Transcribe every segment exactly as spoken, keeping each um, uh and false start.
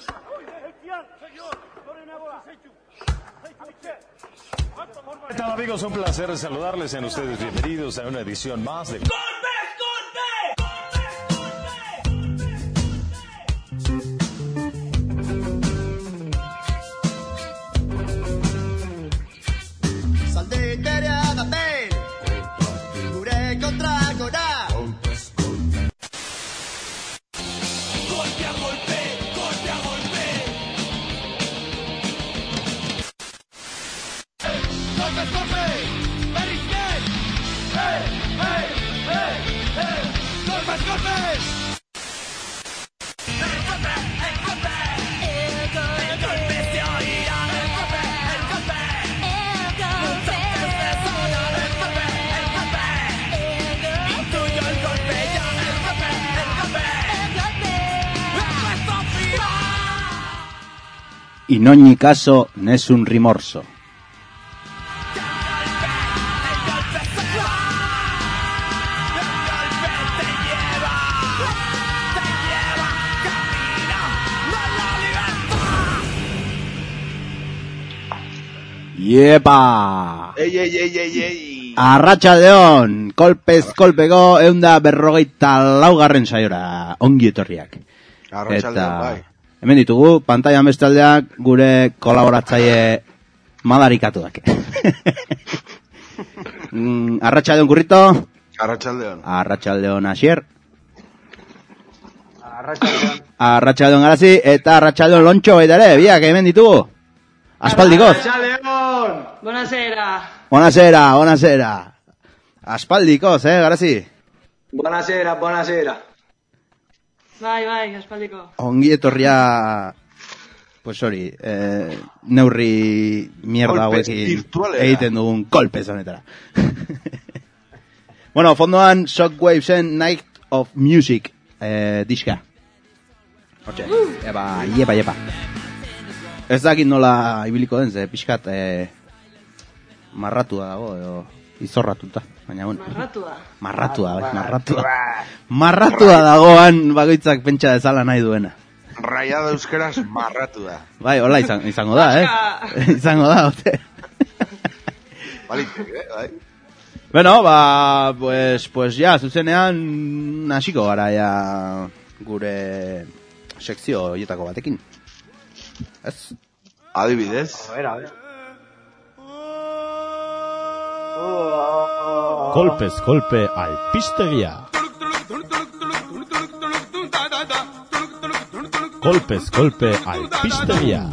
¿Qué tal, amigos? Un placer saludarles. Sean ustedes bienvenidos a una edición más de ¡Golpe, In ogni caso, nessun rimorso. Iepa! Ei, ei, ei, ei, ei! Arratsaldeon, kolpez kolpeko eunda berrogeita laugarren saiora, ongi etorriak. Arratsaldeon, bai. Hemen ditugu, pantailan bestaldeak gure kolaboratzaile madarikatuak. Arratsaldeon Kurrito. Arratsaldeon. Arratsaldeon Asier. Arratsaldeon. Arratsaldeon Garazi eta arratsaldeon Lontxo baita ere, biak hemen ditugu. Aspaldikoz. Arratsaldeon. Buonasera. Buonasera, buonasera. Aspaldikoz, eh, Garazi. Buonasera, buonasera. Bai, bai, aspaldiko. Ongi etorria, pues hori, eh, neurri mierda hauekin egiten dugun kolpez honetara. Bueno, fondoan Shockwavesen Night of Music eh, diska. Hortxe, uh. eba, iepa, iepa. Ez dakit nola ibiliko den, ze pixkat eh, marratua dago, edo izorratuta. Baina, bueno. Marratua. Marratua, bai, marratua. Marratua dagoan bakoitzak pentsa dezala nahi duena. Raiada euskeraz marratu da. Bai, hola izan, izango da, eh? Izango da, ote. Balitek, eh, bai. Bueno, ba, pues, pues ya, zuzenean hasiko gara ya gure sekzio horietako batekin. Ez? Adibidez. A ver, a ver. Kolpez kolpe alpistegia. Kolpez kolpe alpistegia.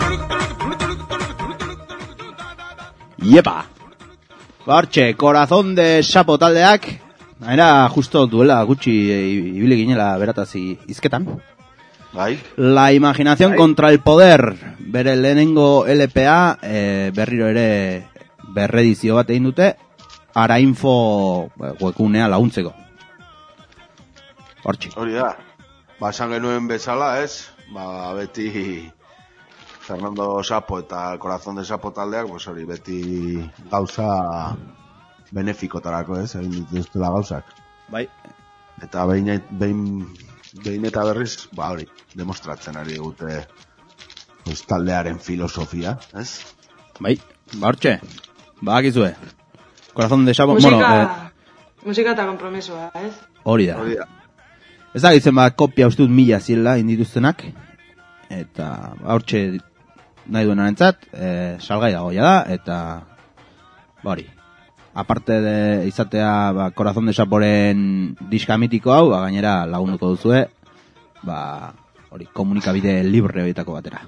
Iepa! Hortxe, Corazón de Sapo taldeak, era justo duela gutxi ibili ginela beratazi izketan. Bai. La imaginación Bai. Contra el poder, bere lehenengo L P A, eh, berriro ere berredizio bat egin dute, Arainfo webgunea laguntzeko. Hortxe. Hori da. Ba, esan genuen bezala, ez? Ba, beti Fernando Sapo eta Corazón de Sapo taldeak, pues hori, beti gauza benefikotarako, ez? Egin dituztela gauzak. Bai. Eta behin, behin, behin eta berriz, ba, hori, demostratzen ari dute pues, taldearen filosofia, ez? Bai, ba, hortxe. Ba, akizue. Corazón de Sapo, musika, bueno, eh, musika eta kompromisoa, ez? Hori da. Hori da. Ez da gitzen ba, kopia ustut mila zirela indituztenak, eta hortxe nahi duen arentzat, eh, salgai dago ja da, eta ba hori. Aparte de izatea ba, Corazón de Saporen diska mitiko hau, ba, gainera lagunduko duzue, ba, hori, komunikabide libre horietako batera.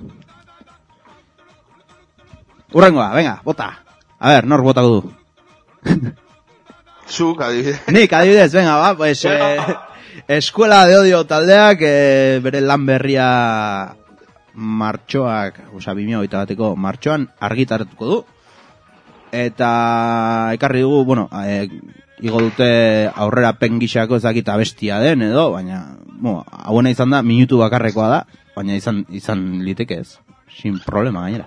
Urrengoa, venga, bota. A ver, nor botako du. Zuk, adibidez. Nik, adibidez, venga, ba, pues, eh, Escuela de Odio taldeak, eh, bere lan berria martxoak, oza, bimeo eta bateko martxoan argitaratuko du. Eta ekarri dugu, bueno, eh, igo dute aurrera pengisako ezakit abestia den edo, baina, bueno, hauena izan da, minutu bakarrekoa da, baina izan, izan liteke ez, sin problema gainera.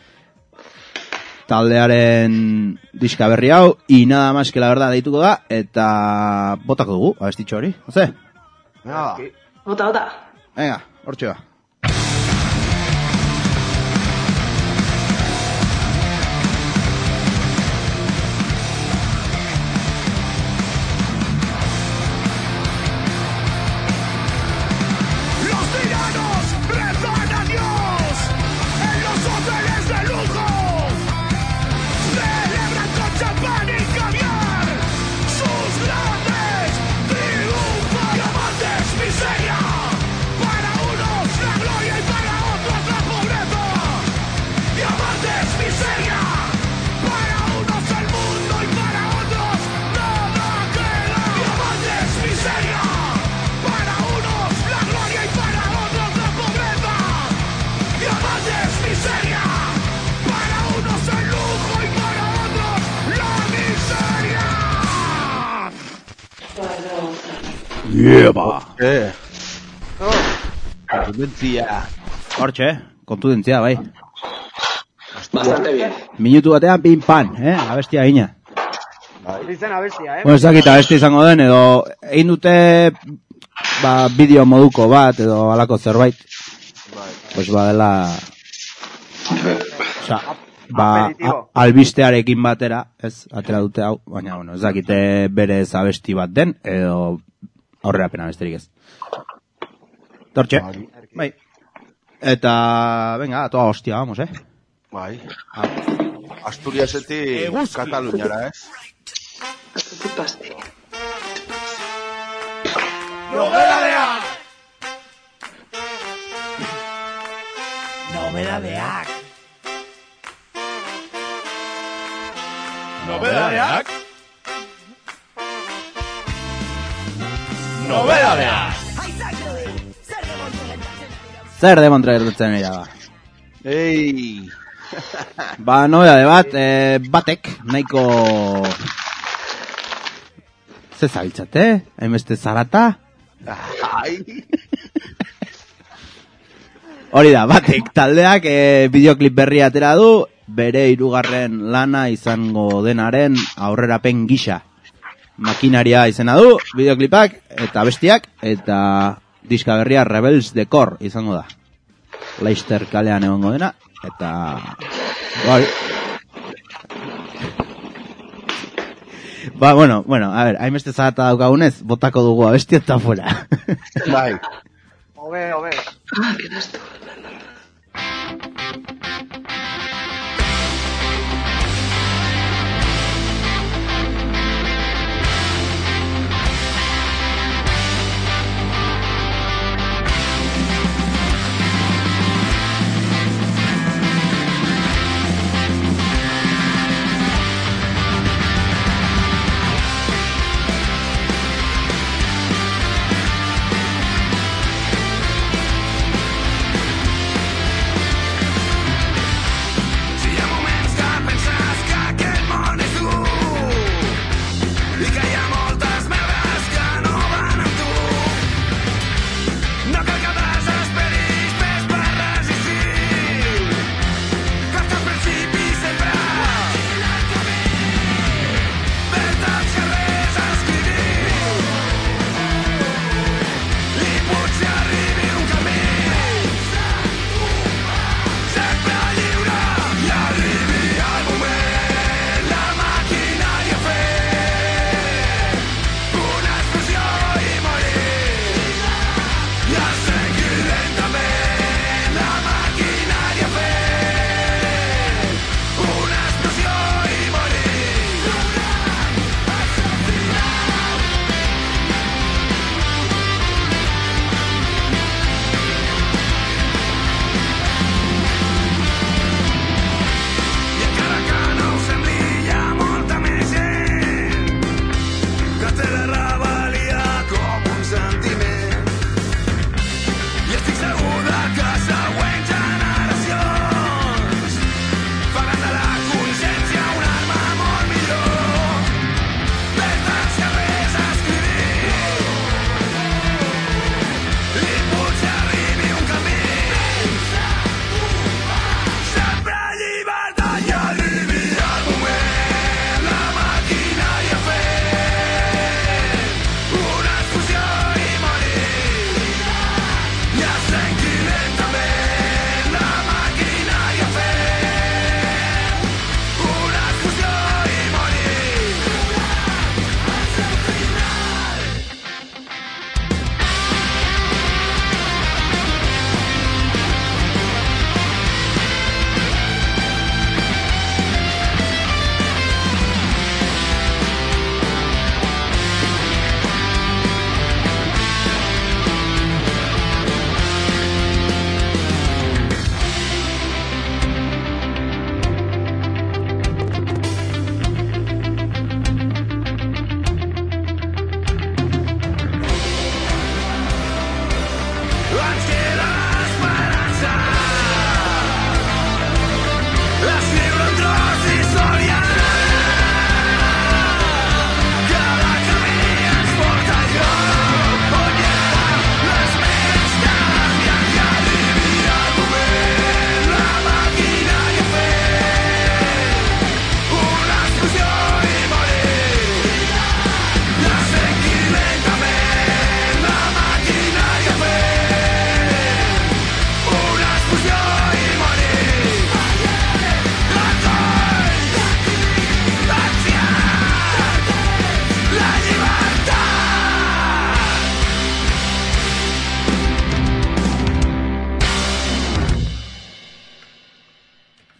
Taldearen diska berri hau, y nada más que la verdad deituko da, eta botako dugu, abestitxo hori, oze? Venga, Bota, bota. Venga, hortxe ba. Ieba! Eh. Kontudentzia. Hortxe, kontudentzia, bai. Bastante bien. Minutu batean pin pan, eh? Abestia gina. Ditzen abestia, eh? Bueno, ez dakit abesti izango den, edo egin dute ba, bideo moduko bat, edo alako zerbait. Pues badela... Osa, ba, a, albistearekin batera, ez, atera dute hau, baina, bueno, ez dakite berez abesti bat den, edo aurrerapena besterik ez. Tortxe, bai. Eta, venga, a toda hostia, vamos, eh? Bai. Asturiasetik Kataluniara, ez? Hasta tu pasti. Nobeladeak! Nobeladeak! Nobeladeak! Nobeladeak! Zer demontra gertatzen dira ba? Ei! Ba, nobedade bat, eh, batek, nahiko... Ze zabiltzate, hainbeste zarata? Ai! Hori da, batek taldeak eh, bideoklip berria atera du, bere hirugarren lana izango denaren aurrerapen gisa. Makinaria izena du, bideoklipak eta bestiak, eta diska berria Rebels Decor izango da. Leicester kalean egongo dena, eta... Bai. Ba, bueno, bueno, a ver, hainbeste zarata daukagunez, botako dugu abesti eta fuera. Bai. Obe, obe. Ah, qué esto.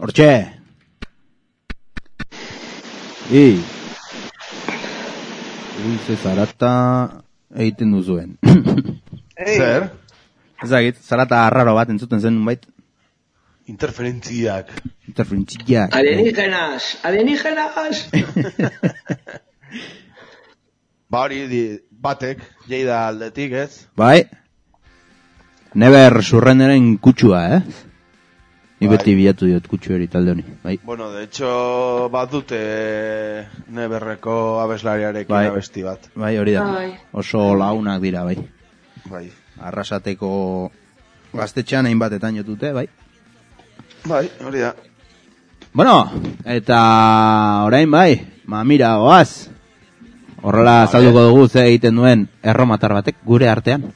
Hortxe. I. Ui, ze zarata egiten duzuen. Zer? Ezagit, zarata arraro bat entzuten zen nunbait. Interferentziak. Interferentziak. Alienígenas, alienígenas. Ba hori, di- batek, Lleida aldetik, ez? Bai. Neber surrenderen kutsua, eh? Ni Bai. beti bilatu diot kutsu hori talde honi. Bai. Bueno, de hecho, bat dute Neberreko abeslariarekin Bai. abesti bat. Bai, hori da. Bai. Oso launak dira, bai. Bai. Arrasateko gaztetxean hainbatetan jotute, bai. Bai, hori da. Bueno, eta orain bai, ma mira, oaz. Horrela azalduko dugu ze egiten duen erromatar batek gure artean.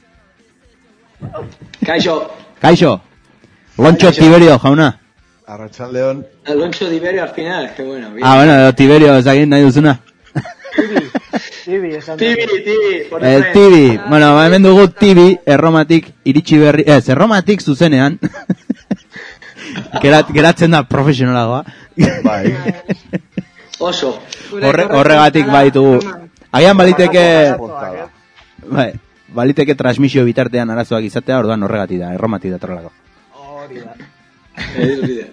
Kaixo, Kaixo, Lontxo Kaixo. Tiberio, jauna. Arratsaldeon. Alonso de Iberio al final, que bueno. Bien. Ah, bueno, Tiberio, ezagin nahi duzuna. Tibi, esan da. Tibi, Tibi, por El el Tibi, bueno, ba, hemen dugu Tibi, erromatik iritsi berri, ez, erromatik zuzenean. Gerat, geratzen da profesionalagoa. Bai. Oso. Horre, horregatik baitugu. Agian baliteke, Pontada. eh? bai, baliteke transmisio bitartean arazoak izatea, orduan horregatik da, erromatik da trolako. Hori da. Eh, olvida.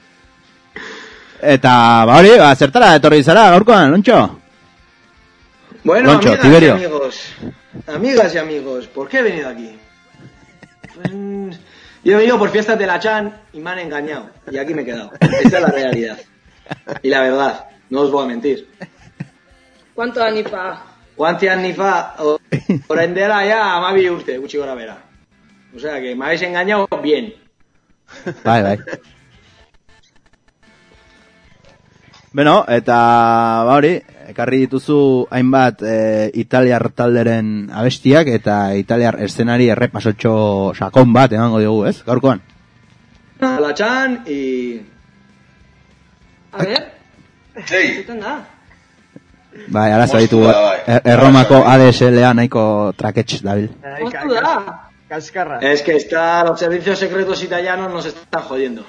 Eta, ba hori, ba, zertara etorri zara, gaurkoan, Lontxo? Bueno, Loncho, amigas Tiberio. y amigos. Amigas y amigos, ¿por qué he venido aquí? Pues, yo he venido por fiestas de la Chan y me han engañado. Y aquí me he quedado. Esta es la realidad. Y la verdad, no os voy a mentir. ¿Cuánto da ni pa? Guanti anni fa, o- oraindela ya amabi urte, gutxi gora bera. O sea que me habéis engañado bien. Bai, bai. Beno, eta ba hori, ekarri dituzu hainbat e, italiar talderen abestiak eta italiar eszenari errepasotxo sakon bat emango diogu, ez? Gaurkoan. La Chan y... A ver, Hey, zuten da. Bai, arazo Moztu ditu da, bai. er- erromako A D S L-a nahiko traketx dabil. Ai, Moztu ka- da. Kaskarra. Es que está, los servicios secretos italianos nos están jodiendo.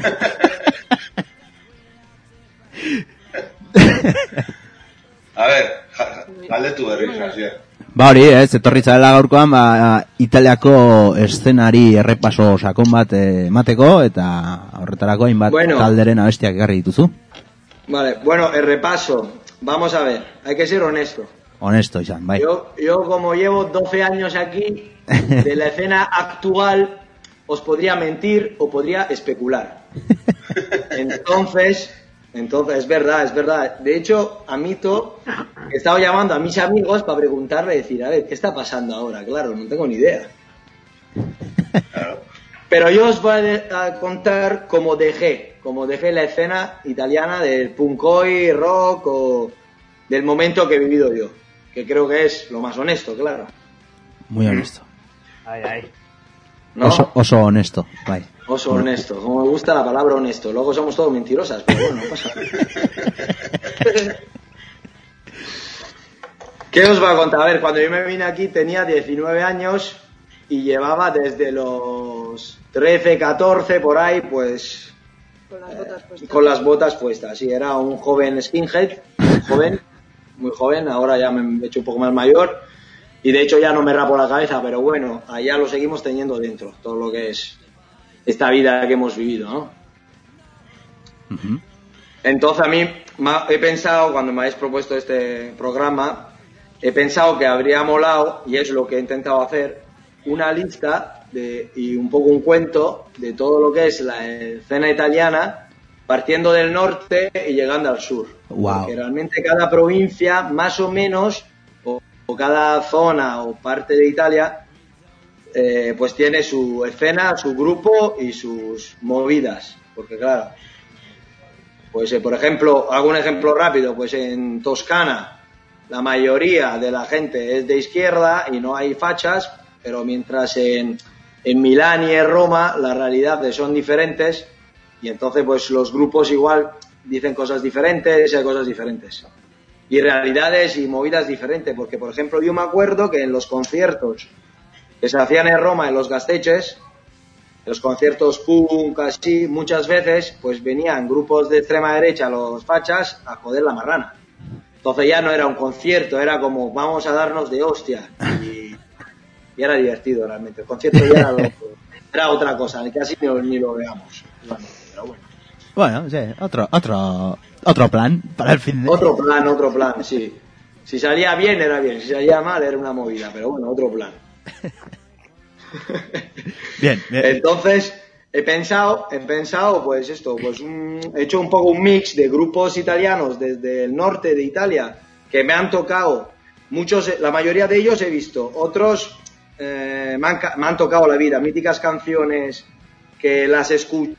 a ver, galdetu berriz, Asier. Ba hori, ez, etorri zarela gaurkoan, ba, Italiako eszenari errepaso sakon bat eh, emateko, eta horretarako hainbat Bueno. talderen abestiak ekarri dituzu. Vale, bueno, el repaso. Vamos a ver, hay que ser honesto. Honesto izan, bai. Yo, yo como llevo doce años aquí, de la escena actual, os podría mentir o podría especular. Entonces, entonces, es verdad, es verdad. De hecho, admito que he estado llamando a mis amigos para preguntarle, decir, a ver, ¿qué está pasando ahora? Claro, no tengo ni idea. Pero yo os voy a, de- a contar cómo dejé, cómo dejé la escena italiana del punkoi, rock o del momento que he vivido yo. Que creo que es lo más honesto, claro. Muy honesto. Ai, ai. ¿No? Oso, oso honesto, bai. Oso honesto, como me gusta la palabra honesto. Luego somos todos mentirosas, pero bueno, no pasa nada. ¿Qué os voy a contar? A ver, cuando yo me vine aquí tenía diecinueve años y llevaba desde los trece, catorce, por ahí, pues Con las botas puestas. con las botas puestas. Sí, era un joven skinhead, muy joven, muy joven, ahora ya me he hecho un poco más mayor y de hecho ya no me rapo la cabeza, pero bueno, allá lo seguimos teniendo dentro, todo lo que es esta vida que hemos vivido, ¿no? Ujú. Entonces a mí ma- he pensado, cuando me habéis propuesto este programa, he pensado que habría molado, y es lo que he intentado hacer, una lista de, y un poco un cuento de todo lo que es la escena italiana, partiendo del norte y llegando al sur. Wow. Porque realmente cada provincia, más o menos, o, o cada zona o parte de Italia, eh, pues tiene su escena, su grupo y sus movidas. Porque claro, pues eh, por ejemplo, hago un ejemplo rápido, pues en Toscana la mayoría de la gente es de izquierda y no hay fachas, pero mientras en, en Milán y en Roma la realidad son diferentes y entonces pues los grupos igual dicen cosas diferentes, hay cosas diferentes. Y realidades y movidas diferentes, porque por ejemplo yo me acuerdo que en los conciertos que se hacían en Roma, en los gasteches, los conciertos punk, así, muchas veces, pues venían grupos de extrema derecha, los fachas, a joder la marrana. Entonces ya no era un concierto, era como, vamos a darnos de hostia. Y, y era divertido realmente. El concierto ya era, lo, era otra cosa, casi ni, ni lo veamos. Pero bueno. Bueno, sí, otro, otro, otro plan para el fin de... Otro plan, otro plan, sí. Si salía bien, era bien. Si salía mal, era una movida. Pero bueno, otro plan. Bien, bien. Entonces, he pensado, he pensado, pues esto, pues un, he hecho un poco un mix de grupos italianos desde el norte de Italia que me han tocado. Muchos, la mayoría de ellos he visto. Otros eh, me, han, me han tocado la vida. Míticas canciones que las escucho.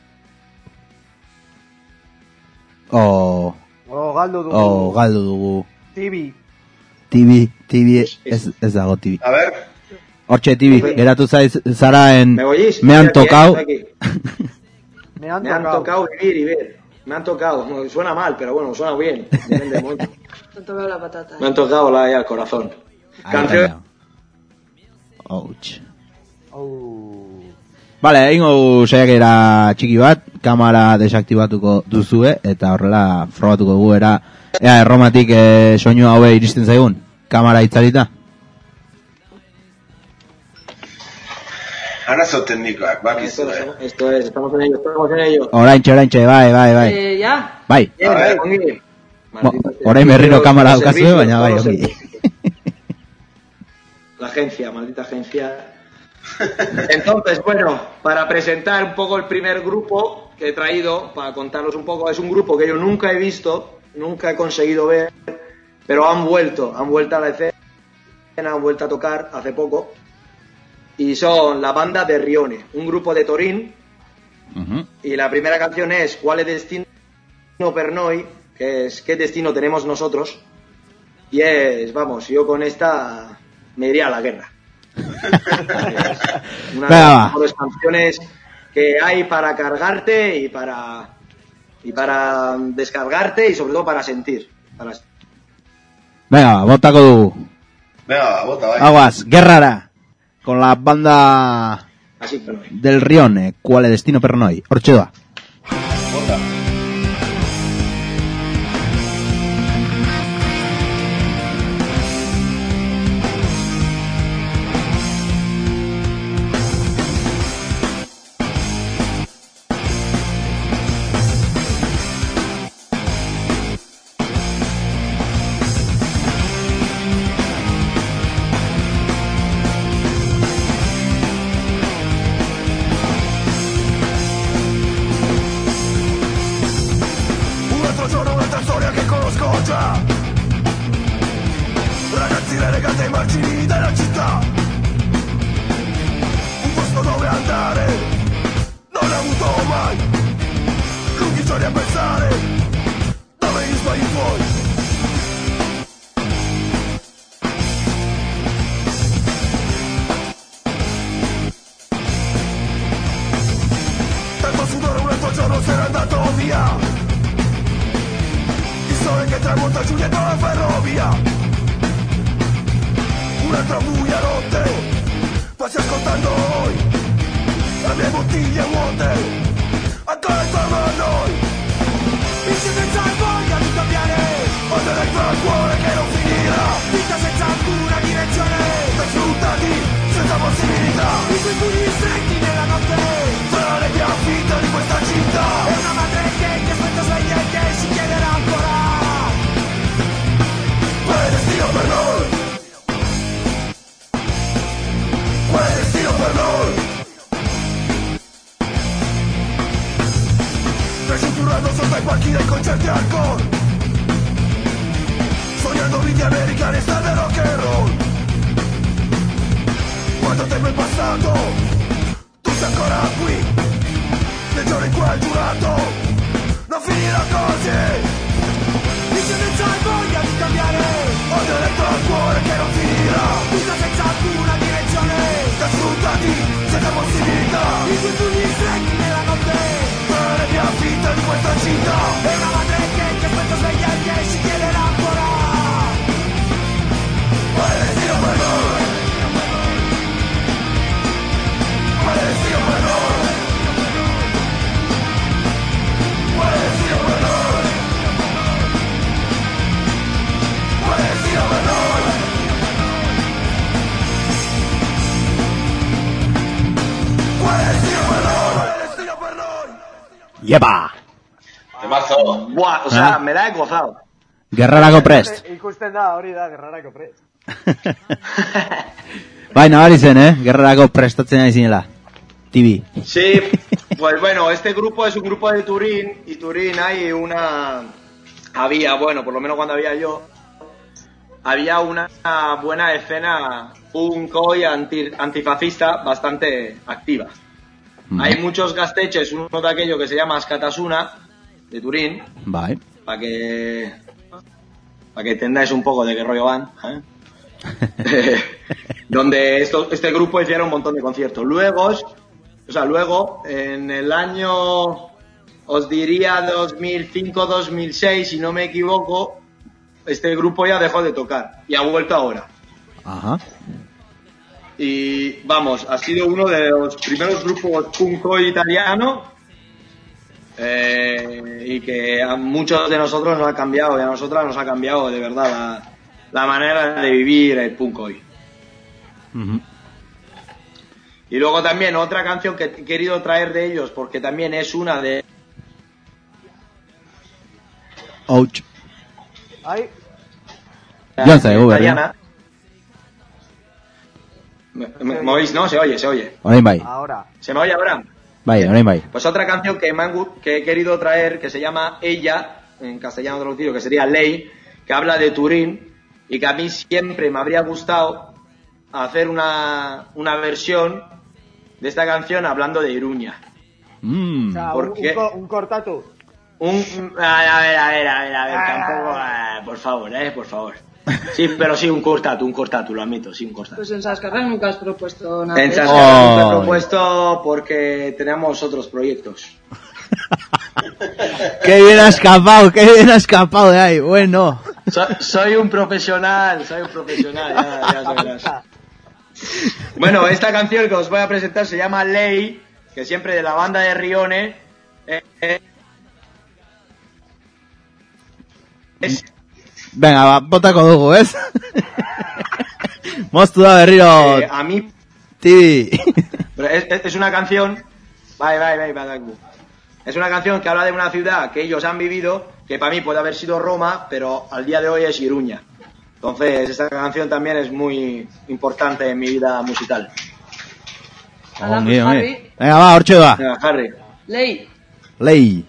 O... Oh, galdu dugu. O galdu dugu. Tibi. Tibi, tibi, ez, ez dago tibi. A ver. Hortxe tibi, geratu zaiz, zara en... ¿Me oís? Me han Estoy aquí, tocado... estoy aquí. Me han Me han tocado. tocado vivir y ver. Me han tocado. Suena mal, pero bueno, suena bien. Depende del momento. No te veo la patata. Me han tocado la ya, el corazón. Ahí Canción. está. Ouch. Oh. Vale, egingo saiakera txiki bat, kamera desaktibatuko duzue, eta horrela frogatuko dugu era, ea erromatik e, soinu haue iristen zaigun, kamera itzalita. Arazo teknikoak, Esto, bakizu, eh? esto es, estamos en ello, estamos en ello. Oraintxe, oraintxe, bai, bai, bai. Eh, ¿Ya? Bai, Bien, A ver. ongi. Bo, Maldita sea. orain berriro Los- kamera los daukazue, servicios, baina bai, todos ongi. los La agencia, maldita agencia. Entonces, bueno, para presentar un poco el primer grupo que he traído, para contaros un poco, es un grupo que yo nunca he visto, nunca he conseguido ver, pero han vuelto, han vuelto a la escena, han vuelto a tocar hace poco, y son la banda de Rione, un grupo de Torín, Uh-huh. y la primera canción es Quale destino per noi, que es ¿qué destino tenemos nosotros? Y es, vamos, yo con esta me iría a la guerra. Es una de Venga, va. las mejores canciones que hay para cargarte y para y para descargarte y sobre todo para sentir. Para... Venga, botako dugu. Venga, bota, bai. Aguas, guerrara, con la banda Así que no. del Rione, Quale destino per noi, hortxe doa. Bota. Un altro giorno, un'altra storia che conosco già. Ragazzine legate ai margini della città. Un posto dove andare non ho avuto mai. Lunghi giorni a pensare dove gli sbagli tuoi. Tanto sudore, un altro giorno se n'è andato via. Il sole che tramonta giù dietro la ferrovia. Un'altra buia notte, passi ascoltando noi. Le mie bottiglie vuote, ancora intorno a noi. Vinci senza voglia di cambiare, odio dentro al cuore che non finirà. Vita senza alcuna direzione, per sfruttati senza possibilità. I tuoi pugni stretti nella notte, tra le mie affitte di questa città. È una madre che ti aspetta sveglia e che si chiederà ancora. Qual è il destino per noi? Qual è il destino per noi? Cresciuto urlando sotto ai palchi dei concerti hardcore, sognando vite americane, strade rock and roll. Quanto tempo è passato, tu sei ancora qui, nel giorno in cui hai giurato non finirà così. Dice senza voglia di cambiare, odio dentro al cuore che non finirà. Vita senza alcuna direzione, da sfruttati senza possibilità. I tuoi pugni stretti nella notte, tra le mie affitte di questa città. È una madre che ti aspetta sveglia e che si chiederà ancora. Qual è il destino per noi? Yepa! Temazo. Buah, o sea, Ah. me la he gozado. Gerrarako prest. Ikusten da, hori da, gerrarako prest. Bai, nabari zen, eh? Gerrarako prestatzen ari zinela. Tibi. Sí, pues bueno, este grupo es un grupo de Turín, y Turín hay una... Había, bueno, por lo menos cuando había yo, había una buena escena punk y anti, antifascista bastante activa. Mm. Hay muchos gasteches, uno de aquellos que se llama Skatasuna, de Turín, Bai. para que para que entendáis un poco de qué rollo van, ¿eh? Donde esto, este grupo hicieron un montón de conciertos. Luego, o sea, luego, en el año, os diría dos mil cinco dos mil seis, si no me equivoco, este grupo ya dejó de tocar y ha vuelto ahora. Ajá. Y vamos, ha sido uno de los primeros grupos punk italiano, eh, y que a muchos de nosotros nos ha cambiado, y a nosotras nos ha cambiado de verdad la, la manera de vivir el punk hoy. Uh-huh. Y luego también otra canción que he querido traer de ellos, porque también es una de... Ouch. Ai, Joan zaigu, berri. italiana. ¿Me, me, me oís? No, se oye, se oye. Orain bai. ahora. ¿Se me oye ahora? Bai, orain bai. Pues otra canción que, me han gu- que he querido traer, que se llama Ella, en castellano traducido, que sería Ley, que habla de Turín, y que a mí siempre me habría gustado hacer una, una versión de esta canción hablando de Iruña. Mm. O sea, ¿Por un, qué? un, co- un cortatu. Un... A ver, a ver, a ver, a ver, a ver, tampoco... eh, por favor, eh, por favor. Sí, pero sí, un cortatu, un cortatu, lo admito, sí, un cortatu. Pues en Sascarrán nunca has propuesto nada. En de Chascarro eso. nunca he Oh. propuesto porque tenemos otros proyectos. Qué bien ha escapado, qué bien ha escapado de ahí. Bueno. So- soy un profesional, soy un profesional, ya, ya lo verás. Bueno, esta canción que os voy a presentar se llama Ley, que siempre de la banda de Rione. eh, eh, es, Venga, ba, botako dugu, ez? Moztu da berriro, eh, a mí Tibi. pero es, es- es una canción. Bye, bye, bye, bye, bye. Es una canción que habla de una ciudad que ellos han vivido, que para mí puede haber sido Roma, pero al día de hoy es Iruña. Entonces, esta canción también es muy importante en mi vida musical. Hala, Ongi, pues, ongi. Harry, Venga, ba, hortxe da. Venga, Harry. Lei. Lei.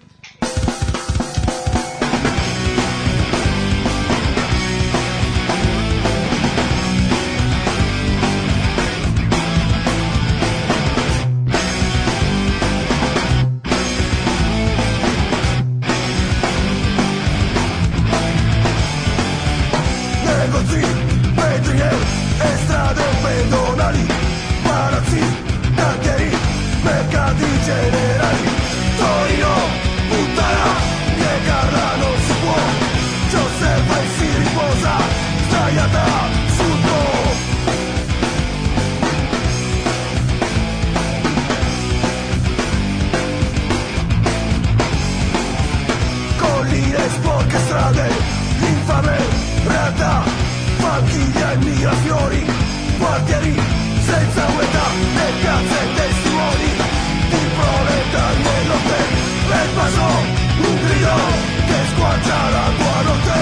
Negozi, vetrie, e strade pedonali, palazzi, cantieri, mercati generali. Torino, puttana, piegarla non si può. Ci osserva e si riposa, sdraiata sul po'. Colline sporche strade, infame realtà, famiglia e migrazioni, quartieri senza guerra, le piazze e testimoni, di proletari e lotte, nel paso un grido che squarcia la tua notte.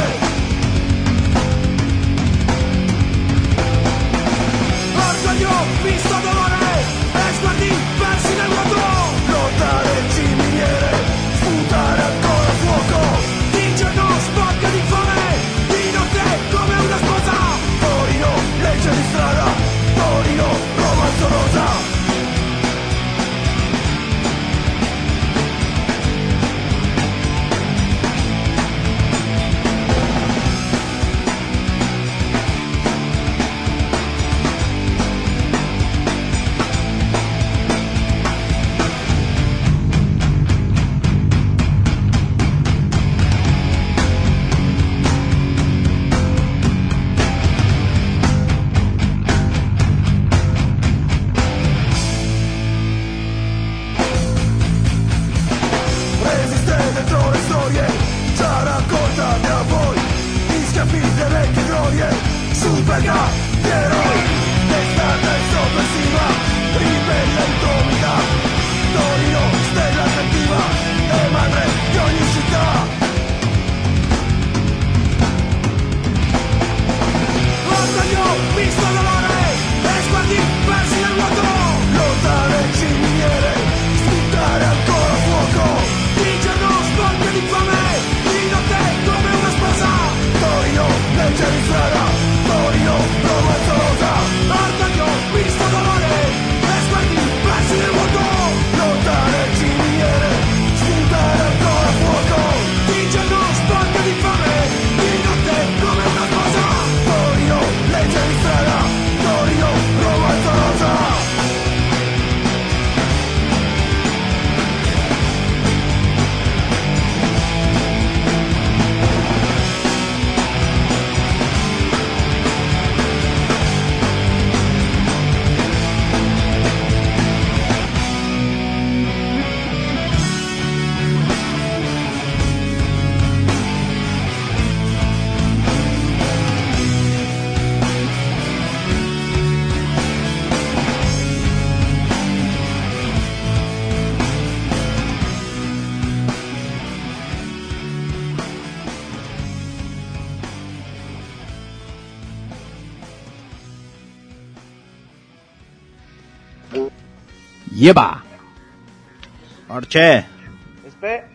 Orgoglio, visto dolore, e sguardi persi nel vuoto, lottare ciminiere, sputare ancora fuoco, di giorno sporca di fame, di notte come una sposa. Torino, legge di strada, Torino, romanzo rosa. Resiste dentro le storie, già raccontate a voi, gli schiaffi delle vecchie glorie, superga gli eroi, d'estate soppressiva, ribelle indomita, Torino, stella cattiva, Lleva. Hortxe. Espe.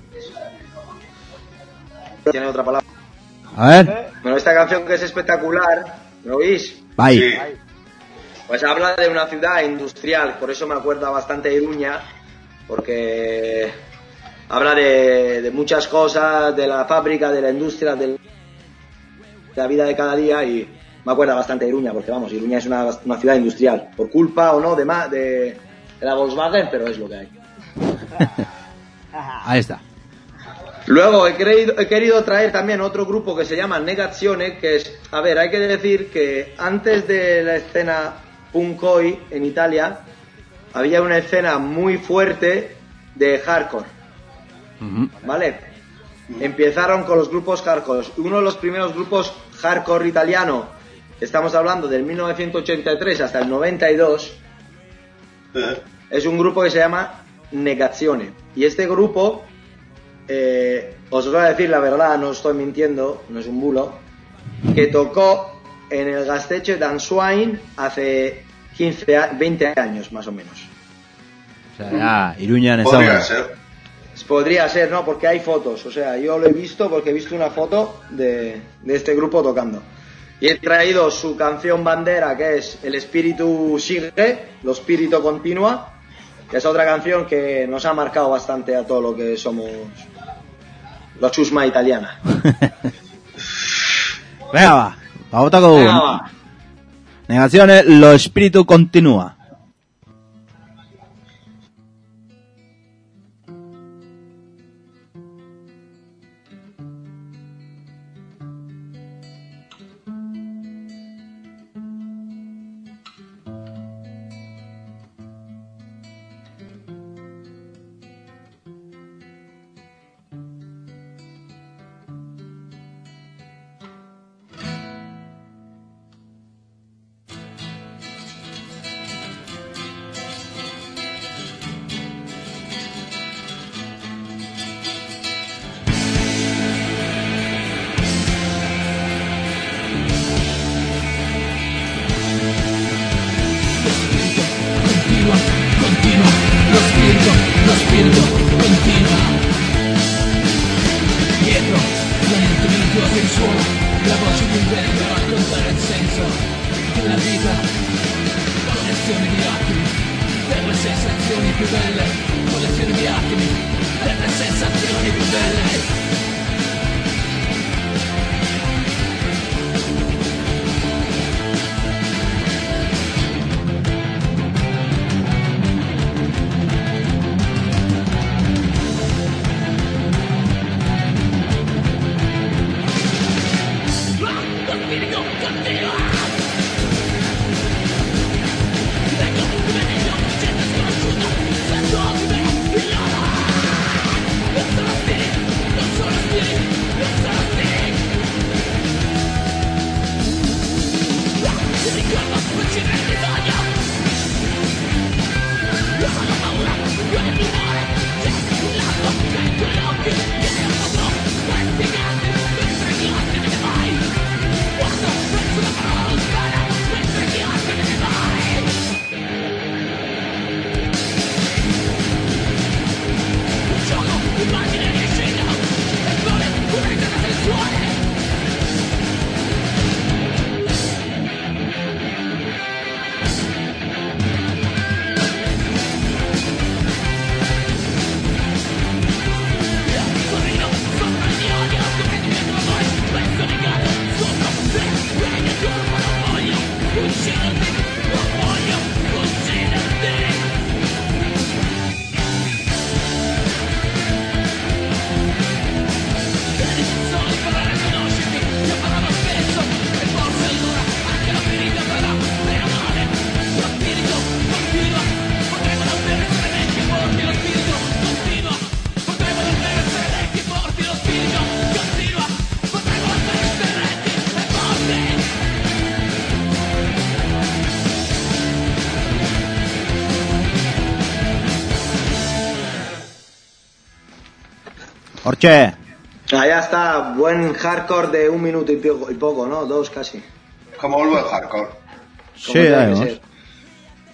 Tiene otra palabra. A ver. Espe. Bueno, esta canción que es espectacular, ¿me oís? Bai. Ahí. Pues habla de una ciudad industrial, por eso me acuerda bastante de Iruña, porque habla de, de muchas cosas, de la fábrica, de la industria, de la vida de cada día, y me acuerda bastante de Iruña, porque vamos, Iruña es una, una ciudad industrial, por culpa o no de, ma- de, de la Volkswagen, pero es lo que hay. Ahí está. Luego he querido, he querido traer también otro grupo que se llama Negazione, que es, a ver, hay que decir que antes de la escena punkoi en Italia, había una escena muy fuerte de hardcore, Ujú. ¿vale? Empezaron con los grupos hardcore. Uno de los primeros grupos hardcore italiano, estamos hablando del mil novecientos ochenta y tres hasta el noventa y dos, es un grupo que se llama Negazione. Y este grupo, eh, os voy a decir la verdad, no estoy mintiendo, no es un bulo, que tocó en el Gasteche d'Ansoain hace quince, a- veinte años más o menos. O sea, ya, Iruñan Podría ezaguna. ser. Podría ser, ¿no? Porque hay fotos, o sea, yo lo he visto porque he visto una foto de, de este grupo tocando. Y he traído su canción bandera, que es El espíritu sigue, lo espíritu continúa, que es otra canción que nos ha marcado bastante a todo lo que somos la chusma italiana. Venga, va. Va, botako dugu. Venga, va. Negazione, lo espíritu continúa. Hortxe. Allá está, buen hardcore de un minuto y poco, y poco, ¿no? Dos casi. Como vuelvo de hardcore. Como Sí, tiene ahí que vamos. ser.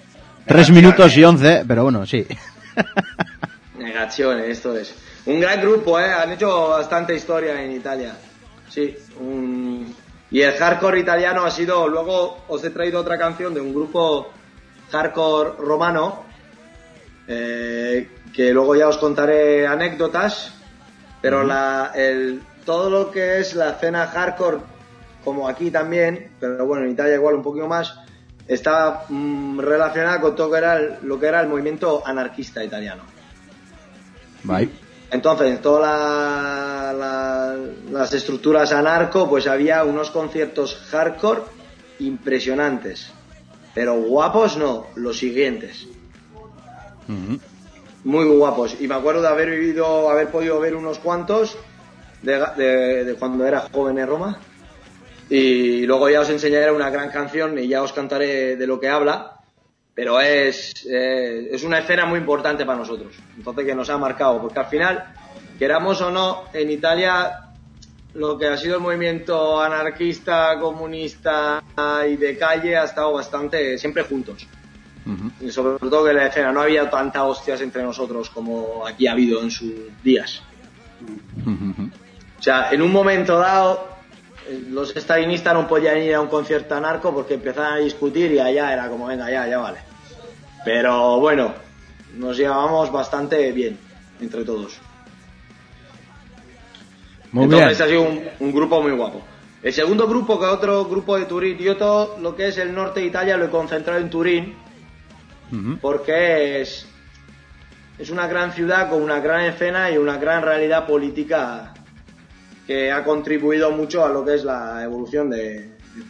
Tres minutos y once, pero bueno, sí. Negaciones, esto es. Un gran grupo, ¿eh? Han hecho bastante historia en Italia. Sí. Un... Y el hardcore italiano ha sido... Luego os he traído otra canción de un grupo hardcore romano, eh, que luego ya os contaré anécdotas, pero uh-huh. la, el, todo lo que es la escena hardcore, como aquí también, pero bueno, en Italia igual un poquito más, está mmm, relacionada con todo lo que era el, lo que era el movimiento anarquista italiano. Bye. Entonces, todas la, la, las estructuras anarco, pues había unos conciertos hardcore impresionantes. Pero guapos no, los siguientes. Uh-huh. Muy guapos. Y me acuerdo de haber vivido, haber podido ver unos cuantos de, de, de cuando era joven en Roma. Y luego ya os enseñaré una gran canción y ya os cantaré de lo que habla. Pero es, eh, es una escena muy importante para nosotros. Entonces, que nos ha marcado. Porque al final, queramos o no, en Italia, lo que ha sido el movimiento anarquista, comunista y de calle ha estado bastante, siempre juntos. Uh-huh. Y sobre todo que en la escena no había tantas hostias entre nosotros como aquí ha habido en sus días. Uh-huh. O sea, en un momento dado, los estalinistas no podían ir a un concierto anarco porque empezaban a discutir y allá era como, venga, ya, ya vale. Pero bueno, nos llevábamos bastante bien entre todos. Muy Entonces bien. Ha sido un, un grupo muy guapo. El segundo grupo, que otro grupo de Turín, yo todo lo que es el norte de Italia lo he concentrado en Turín, uh-huh. porque es, es una gran ciudad con una gran escena y una gran realidad política que ha contribuido mucho a lo que es la evolución de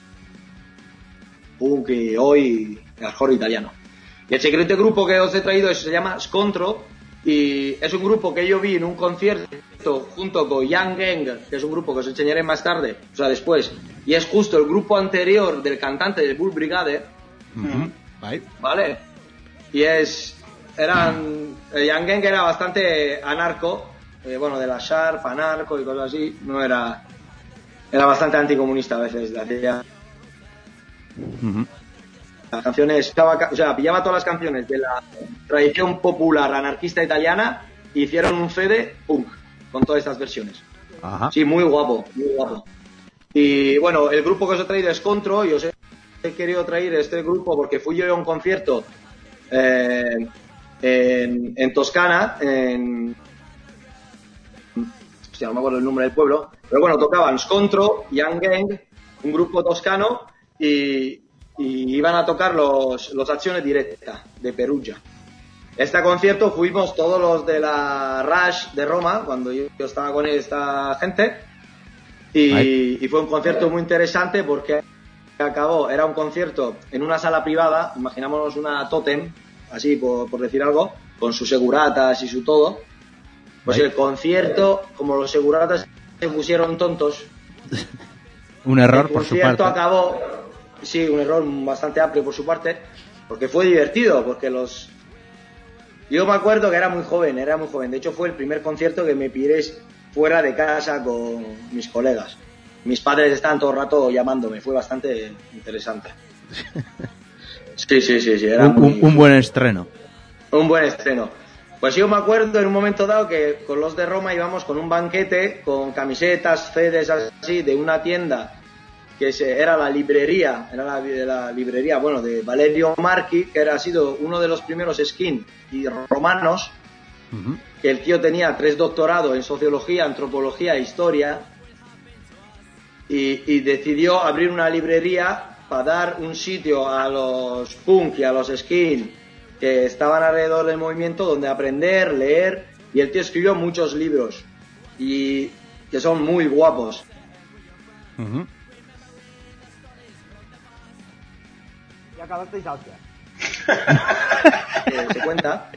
punk y hoy el hardcore italiano. Y el siguiente grupo que os he traído se llama Scontro y es un grupo que yo vi en un concierto junto con Young Gang, que es un grupo que os enseñaré más tarde, o sea después, y es justo el grupo anterior del cantante de Bull Brigade. Uh-huh. Vale, y es eran el Young Gang era bastante anarco. Eh, bueno, de la Sharp, anarco y cosas así, no era era bastante anticomunista a veces, la hacía uh-huh. las canciones, o sea, pillaba todas las canciones de la tradición popular anarquista italiana e hicieron un C D punk con todas estas versiones. Ajá. Sí, muy guapo, muy guapo. Y bueno, el grupo que os he traído es Contro y os he, he querido traer este grupo porque fui yo a un concierto eh, en, en Toscana, en Hostia, no me acuerdo el nombre del pueblo, pero bueno, tocaban Scontro, Young Gang, un grupo toscano, y, y iban a tocar los, los Acciones Directa de Perugia. Este concierto fuimos todos los de la Rush de Roma, cuando yo, yo estaba con esta gente, y, y fue un concierto muy interesante porque acabó, era un concierto en una sala privada, imaginámonos una Totem, así por, por decir algo, con sus seguratas y su todo. Pues el concierto, como los seguratas se pusieron tontos, un error por su parte. El concierto acabó, sí, un error bastante amplio por su parte, porque fue divertido, porque los... Yo me acuerdo que era muy joven, era muy joven. De hecho, fue el primer concierto que me piré fuera de casa con mis colegas. Mis padres estaban todo el rato llamándome, fue bastante interesante. Sí, sí, sí, sí. Era un, muy... un buen estreno. Un buen estreno. Pues yo me acuerdo en un momento dado que con los de Roma íbamos con un banquete, con camisetas, C Ds así, de una tienda que se, era la librería, era la, la librería, bueno, de Valerio Marchi, que era, ha sido uno de los primeros skin y romanos, uh-huh. que el tío tenía tres doctorados en sociología, antropología e historia, y, y decidió abrir una librería para dar un sitio a los punk y a los skin que estaban alrededor del movimiento donde aprender, leer, y el tío escribió muchos libros y que son muy guapos. Uh-huh. Y acabasteis a hostia. eh, ¿Se cuenta?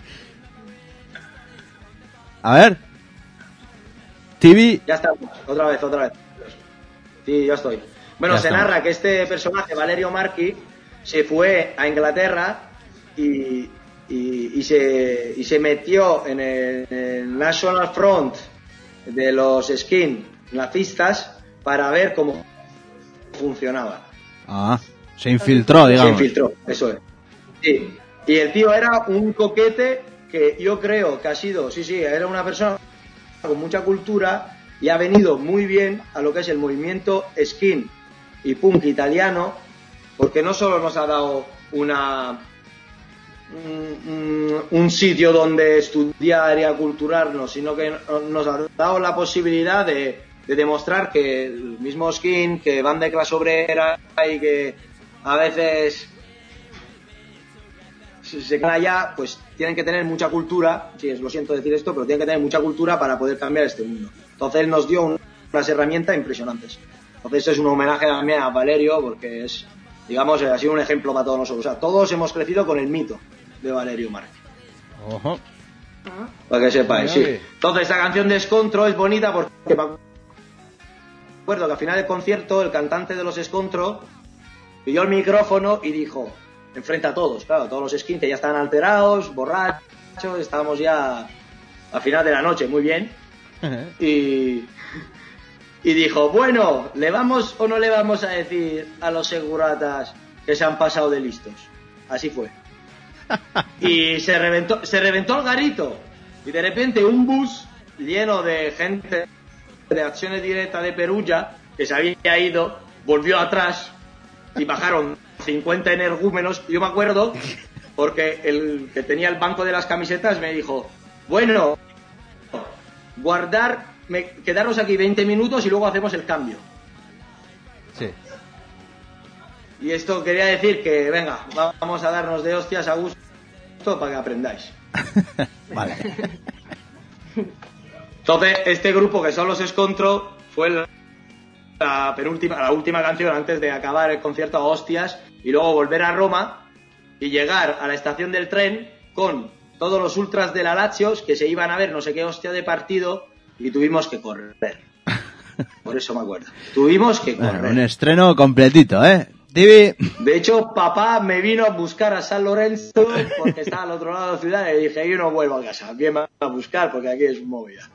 A ver. T V. Ya está, otra vez, otra vez. Sí, ya estoy. Bueno, ya se estamos. Narra que este personaje, Valerio Marchi, se fue a Inglaterra y, y, y, se, y se metió en el, en el National Front de los skin nazistas para ver cómo funcionaba. Ah, se infiltró, digamos. Se infiltró, eso es. Sí. Y el tío era un coquete que yo creo que ha sido, sí, sí, era una persona con mucha cultura y ha venido muy bien a lo que es el movimiento skin y punk italiano, porque no solo nos ha dado una un, un sitio donde estudiar y aculturarnos, sino que nos ha dado la posibilidad de, de demostrar que el mismo skin, que van de clase obrera y que a veces se quedan allá, pues tienen que tener mucha cultura, sí, lo siento decir esto, pero tienen que tener mucha cultura para poder cambiar este mundo. Entonces él nos dio un, unas herramientas impresionantes. Entonces es un homenaje también a Valerio, porque es, digamos, ha sido un ejemplo para todos nosotros. O sea, todos hemos crecido con el mito de Valerio Márquez. Ojo. Para que sepáis, sí. Entonces esta canción de Scontro es bonita porque me acuerdo que al final del concierto el cantante de los Scontro pilló el micrófono y dijo, enfrente a todos, claro, todos los skins que ya estaban alterados, borrachos, estábamos ya al final de la noche, muy bien, y, y dijo, bueno, ¿le vamos o no le vamos a decir a los seguratas que se han pasado de listos? Así fue. Y se reventó, se reventó el garito, y de repente un bus lleno de gente de Acciones Directas de Perugia, que se había ido, volvió atrás y bajaron cincuenta energúmenos. Yo me acuerdo porque el que tenía el banco de las camisetas me dijo, bueno, guardar, me, quedaros aquí veinte minutos y luego hacemos el cambio. Sí. Y esto quería decir que, venga, vamos a darnos de hostias a gusto para que aprendáis. Vale. Entonces, este grupo que son los Scontro fue la la penúltima, la última canción antes de acabar el concierto a hostias y luego volver a Roma y llegar a la estación del tren con todos los ultras de la Lazio que se iban a ver no sé qué hostia de partido y tuvimos que correr. Por eso me acuerdo. Tuvimos que correr. Bueno, un estreno completito, ¿eh? Tibi. De hecho, papá me vino a buscar a San Lorenzo porque estaba al otro lado de la ciudad y dije, yo no vuelvo a casa, bien me va a buscar porque aquí es movida.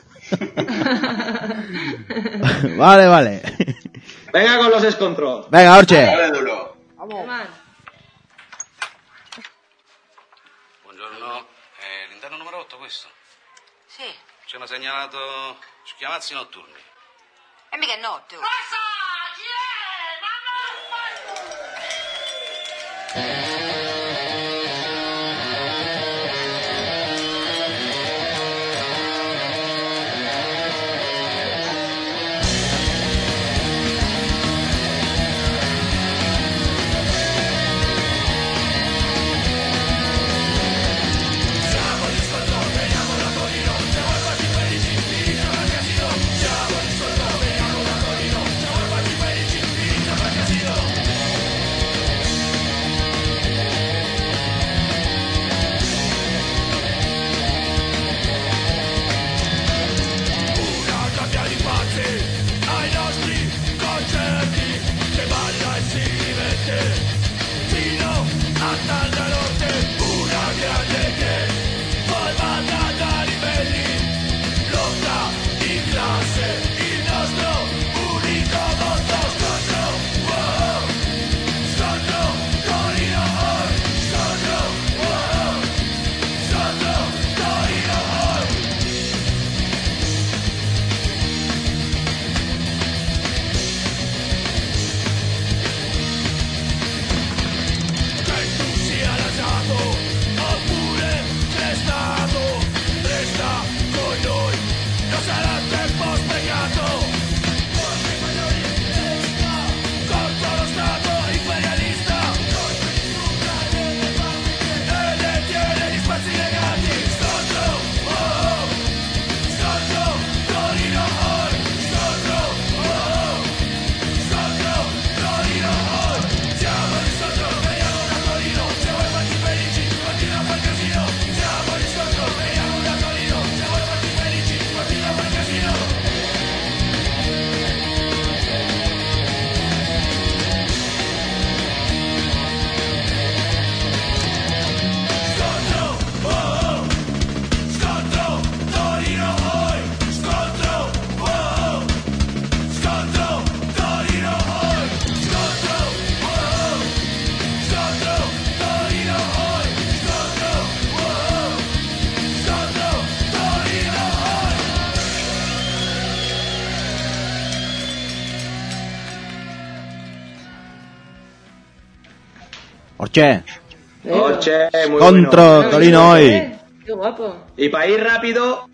Vale, vale. Venga con los Scontro. Venga, Orche. Dale duro. Vamos. Buongiorno, è l'interno numero otto questo? Sì. Ci hanno segnalato schiamazzi notturni. E mica è notte. oh. Siamo Orche. Orche, muy Contro bueno. Torino hoy. Eh, Qué guapo. Y para ir rápido,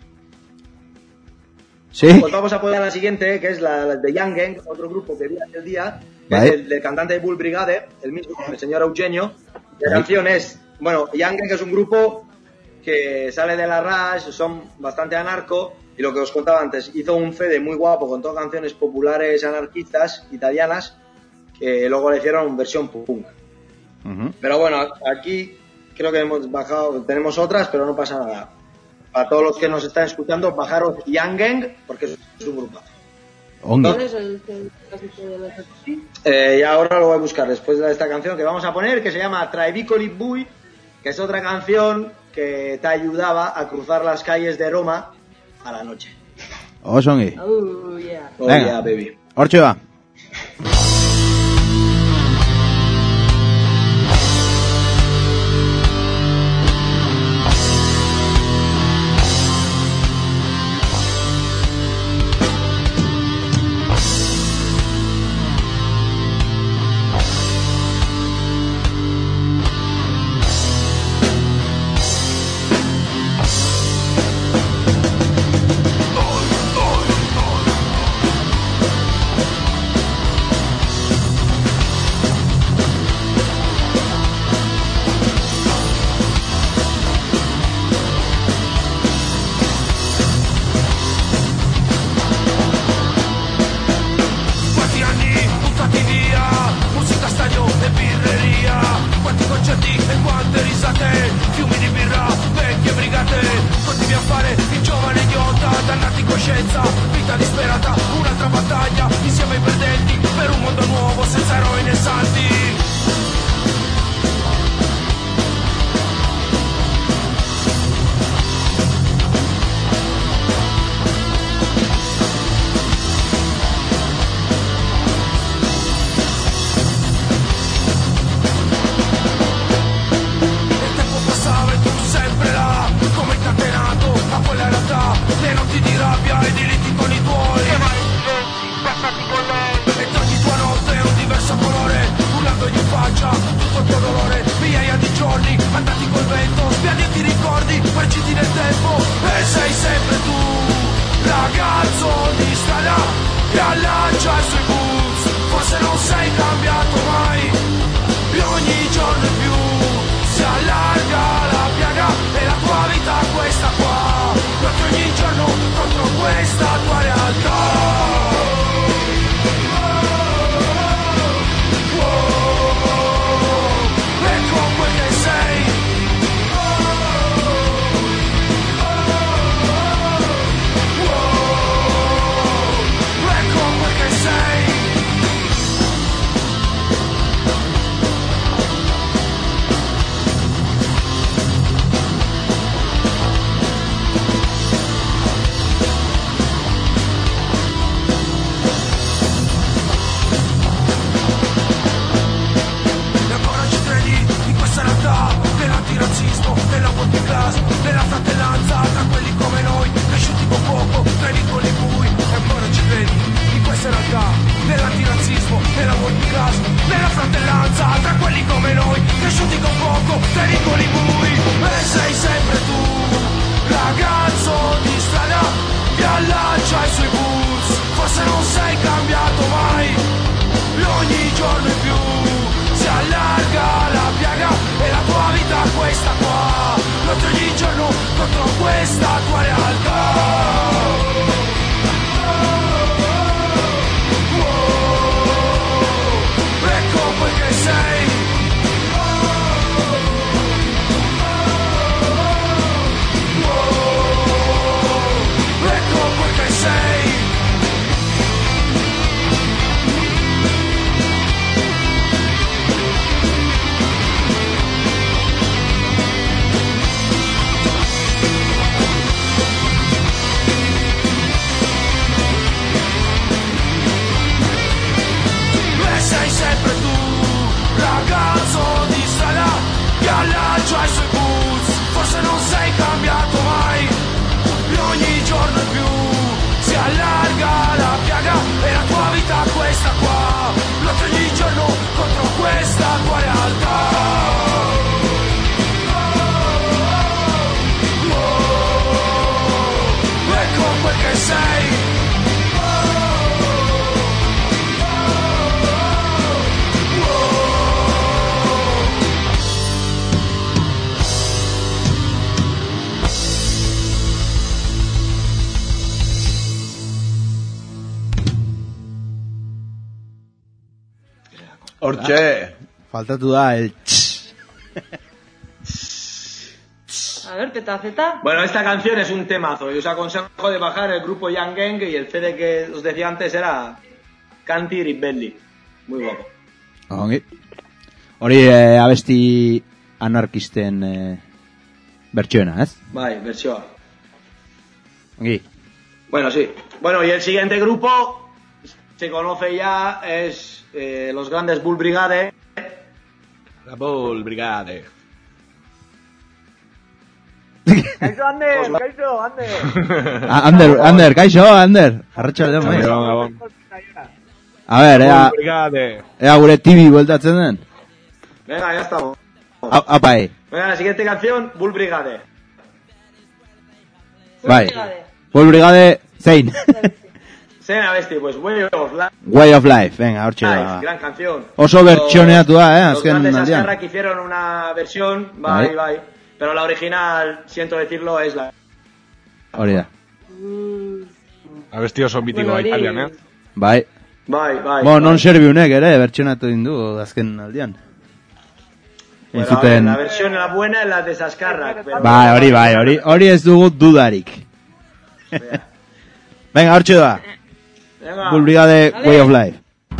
Sí. pues vamos a poner a la siguiente, que es la, la de Young Gang, otro grupo que vi aquel día, que Vale. es el del cantante de Bull Brigade, el mismo, el señor Eugenio. La Vale. canción es, bueno, Young Gang es un grupo que sale de la Rush, son bastante anarco, y lo que os contaba antes, hizo un Fede muy guapo con todas canciones populares anarquistas italianas, que luego le hicieron versión punk. Ujú. Pero bueno, aquí creo que hemos bajado, tenemos otras, pero no pasa nada. Para todos los que nos están escuchando, bajaros Young Gang, porque es un grupo. Ongi. ¿Cuál es el que casi todo lo que Eh, y ahora lo voy a buscar después de esta canción que vamos a poner, que se llama Traivicoli Bui, que es otra canción que te ayudaba a cruzar las calles de Roma a la noche. Osongi. Oh, yeah. Oh, Venga. yeah, baby. Hortxe va. Quanti anni buttati via, musica, stadio e birreria, quanti concerti e quante risate, fiumi di birra, vecchie brigate, continui a fare il giovane idiota, dannati in coscienza, vita disperata, un'altra battaglia, insieme ai perdenti, per un mondo nuovo senza eroi né santi. Il tempo passava e tu sempre là, come incatenato a quella realtà, le notti di rabbia e di liti con i tuoi, e vai passati con lei, e ogni tua notte è un diverso colore, urlandogli in faccia tutto il tuo dolore, migliaia di giorni andati col vento, sbiaditi ricordi, marciti nel tempo, e sei sempre tu, ragazzo di strada, che allaccia i suoi boots, forse non sei cambiato mai, e ogni giorno in più si allarga la piaga e la tua vita questa qua, lotti ogni giorno contro questa tua realtà. Oh, e con quel che sei, Hortxe. Faltatu da el A ver, petaceta. Bueno, esta canción es un temazo y os aconsejo de bajar el grupo Young Gang y el C D que os decía antes era Canti Ribelli. Muy guapo. Ongi. Hori eh, abesti anarkisten eh, bertsioena, ez? Bai, versión. Ongi. Bueno, sí. Bueno, y el siguiente grupo se conoce ya, es eh, los grandes Bull Brigade. La Bull Brigade. Kaixo, Ander, kaixo, Ander. Ah, Ander, Ander, kaixo, Ander. Arratxaldeon, bai. A ver, ea, ea gure tibi bueltatzen den. Venga, ya estamos. Apai. Venga, la siguiente canción, Bull Brigade. Bai. Bull Brigade, zein. Zein abesti, pues Way of Life. Way of Life, venga, hortxe da. Gran canción. Oso bertsioneatu da, eh, Los azken grandes aldean. Azkarrak hicieron una versión, bai, Bai. bai. Pero la original, siento decirlo, es la... Hori da. Abesti oso mitiko Bueno, hori- Italian, eh? Bai. Bai, bai. Bo, non serbiunek ere, bertsionatu dindu azken aldean. Bueno, Entzuten... la versión la buena es la de Saskarrak. Pero... Bai, hori, bai, hori, hori ez dugu dudarik. Venga, hortxe da. Venga. Bull Brigade, Way of Life.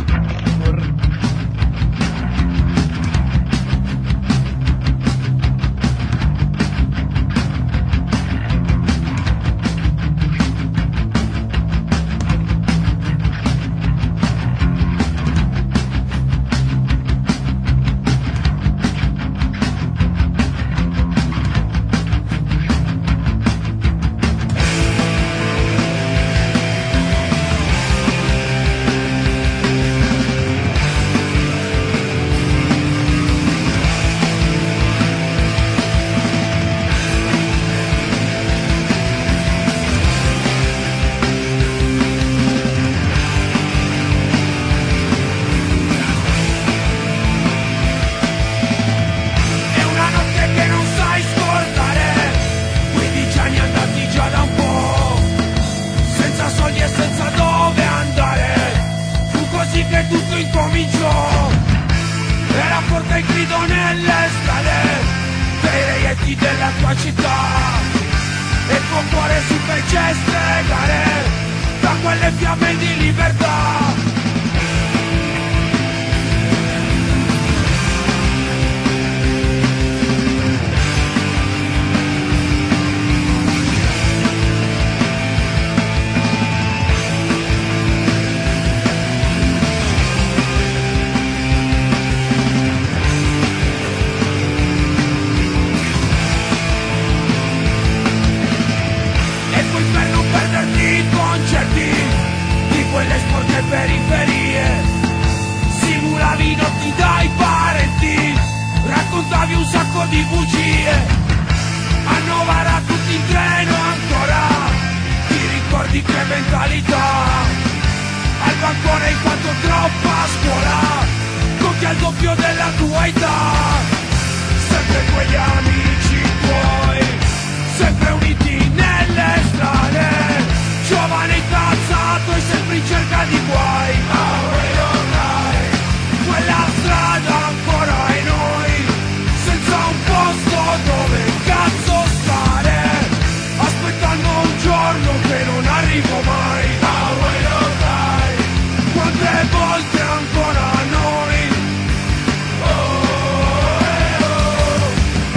È una notte che non sai scordare, quindici anni andati già da un po', senza soldi e senza dove andare, fu così che tutto incominciò. Era forte il grido nelle strade, dei reietti della tua città, e il tuo cuore si fece stregare da quelle fiamme di libertà. E poi per non perderti i concerti di quelle sporche periferie, simulavi notti dai parenti, raccontavi un sacco di bugie, a Novara tutti in treno ancora, ti ricordi che mentalità, al bancone in quanto troppa scuola, conti al doppio della tua età, sempre quegli amici tuoi, sempre uniti nelle strade, giovane incazzato e sempre in cerca di guai. Quella strada ancora è noi, senza un posto dove cazzo stare, aspettando un giorno che non arrivo mai. Quante volte ancora noi, oh, eh, oh.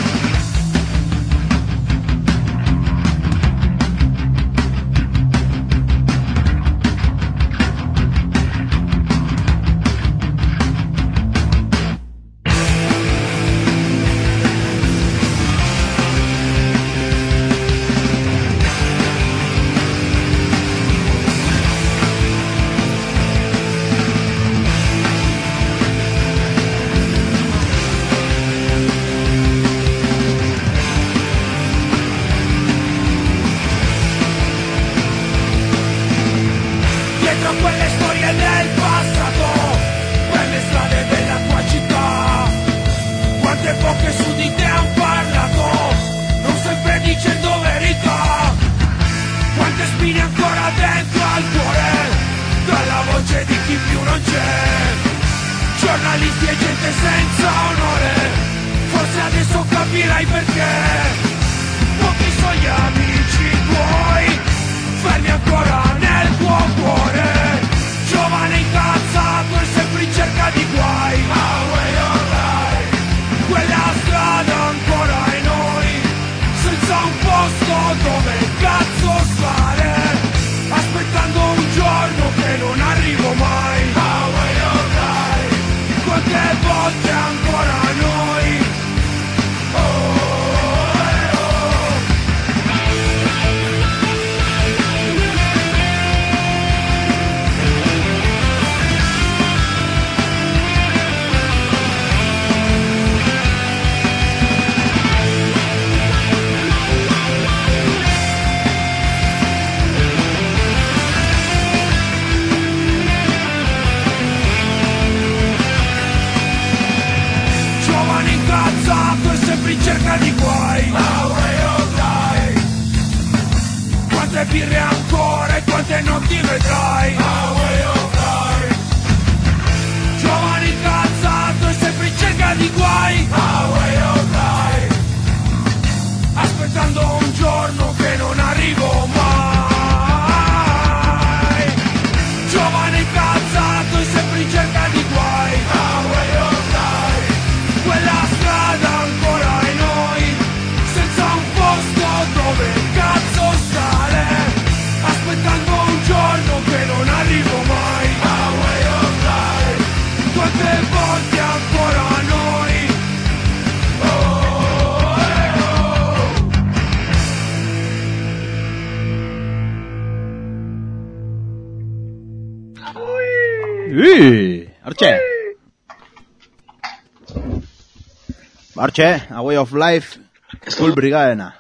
Dietro a quelle storie del passato, quelle strade della tua città, quante poche su di te han parlato, non sempre dicendo verità, quante spine ancora dentro al cuore, dalla voce di chi più non c'è, giornalisti e gente senza onore. Forse adesso capirai perché pochi sono gli amici tuoi, fermi ancora nel tuo cuore. Giovane incazzato e sempre in cerca di guai. Our way of life. Quella strada ancora è noi, senza un posto dove cazzo stare, aspettando un giorno che non arrivo mai. Our way of life. Quante volte ancora noi. Oh. Incazzato e sempre in cerca di guai. Quante birre ancora e quante notti vedrai. Giovane incazzato e sempre in cerca di guai. Aspettando un giorno che non arrivo mai. Giovane incazzato e sempre in cerca di guai. Quella strada ancora è noi, senza un posto dove cazzo stare, aspettando un giorno che non arrivo mai. Our way of life. Quante volte ancora noi. Oh, eh, oh. Ui, Arce. Arce, A Way of Life, full brigadena.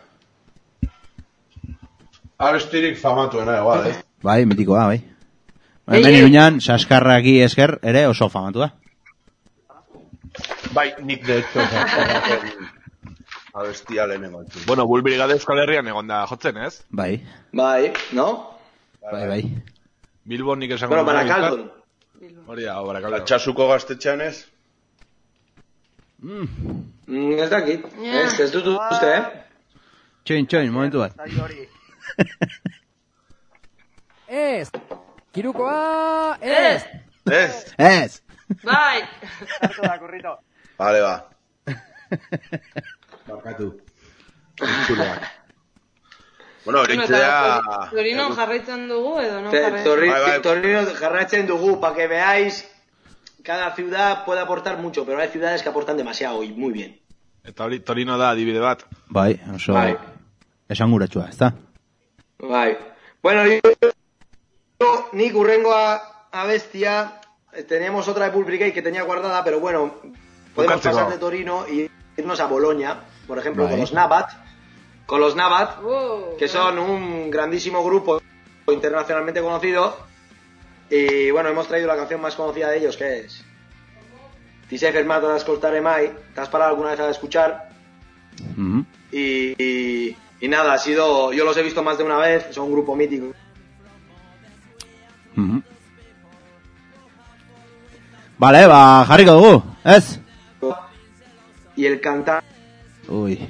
Arestirik famatuena, igual, eh? Bai, mitikoa, bai. Hemen iruñan, saskarraki esker, ere oso famatua. Bai, nik de hecho, abestia lehenengo. Bueno, Bull Brigade Euskal Herrian egon da jotzen, ez? Bai. Bai, no? Bai, bai. Bilbon nik esango. Bueno, Barakaldon. Hori da, Barakaldon. Txasuko gaztetxean ez? Mm, ez dakit. Ez, ez dut uste, eh? Txoin, txoin, momentu bat. Ez! Kirukoa! Ez! Ez! Ez! Bai! Hartu da, kurrito. Vale, ba. Barkatu. Bueno, oritzea... Torino jarraitzen dugu edo no Te- jarraitzen? Torri- Bai, bai. Torino jarraitzen dugu, para que veáis, cada ciudad puede aportar mucho, pero hay ciudades que aportan demasiado y muy bien. Eta hori Torino da adibide bat. Bai, oso... Bai. Esanguratsua, ezta? Bai. Bueno, yo, yo nik urrengoa abestia, eh, teníamos otra de Bull Brigade que tenía guardada, pero bueno, podemos Bukatzeko. pasar de Torino y irnos a Bolonia, por ejemplo, Bai. con los Nabat, con los Nabat, Uh, que son un grandísimo grupo internacionalmente conocido. Y bueno, hemos traído la canción más conocida de ellos, que es Ti sei fermato ad ascoltare mai. ¿Te has parado alguna vez a escuchar? Mhm. Y, y, y nada, ha sido, yo los he visto más de una vez, son un grupo mítico. Mhm. Vale, ba, jarriko dugu, ez? Y el cantante... Ui.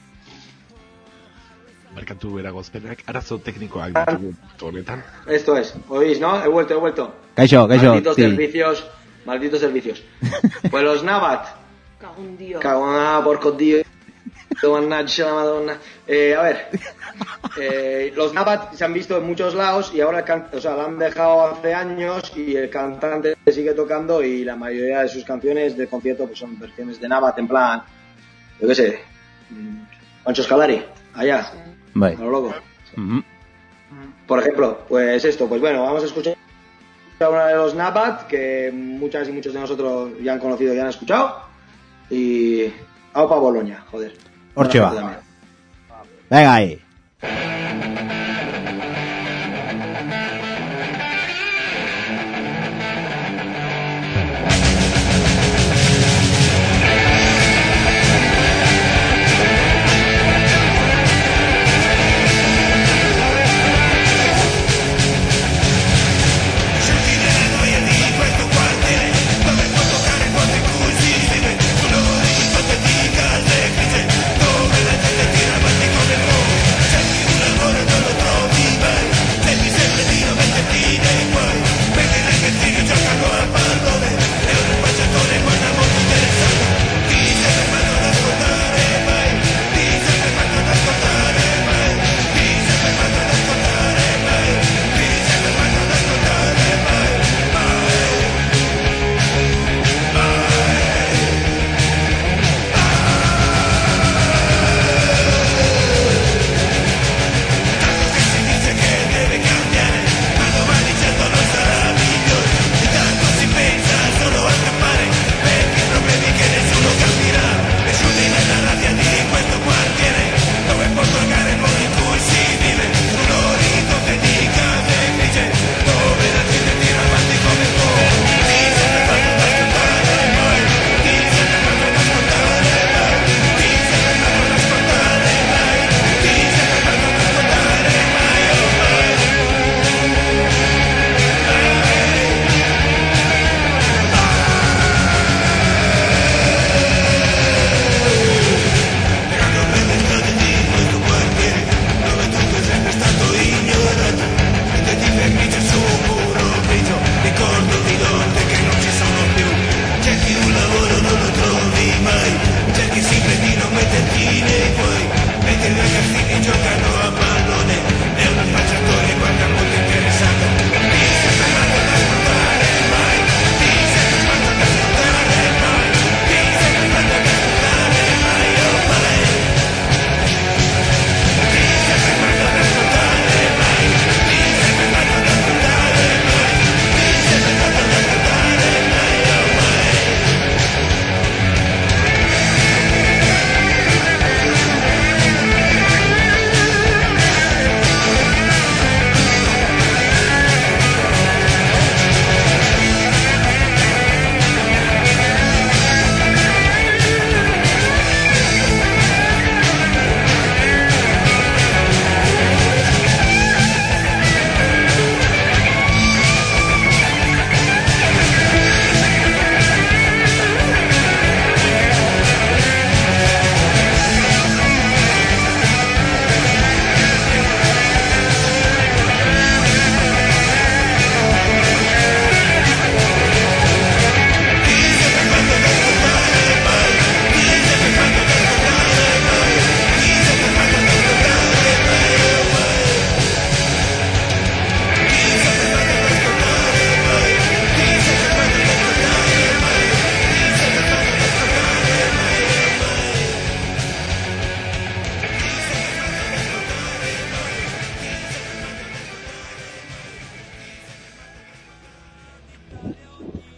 Barkatu bera gozpenak, arazo teknikoak ditugu honetan. Esto es, oís, ¿no? He vuelto, he vuelto. Kaixo, kaixo, Malditos ti. servicios, malditos servicios. Pues los Nabat, Cago en Dios. cagona, porco Dio, mannaggia la Madonna. Eh, a ver, eh, los Nabat se han visto en muchos lados y ahora, el can- o sea, la han dejado hace años y el cantante sigue tocando y la mayoría de sus canciones de concierto pues son versiones de Nabat en plan, yo qué sé, mm, Pancho Scalari, allá, Bai. a lo loco. Mhm. Por ejemplo, pues esto, pues bueno, vamos a escuchar una de los Nabat que muchas y muchos de nosotros ya han conocido y han escuchado. Y Aupa Bolonia, joder. Hortxe Buena ba. suerte también. Venga ahí. Scendere noi e di questo quartiere dove puoi toccare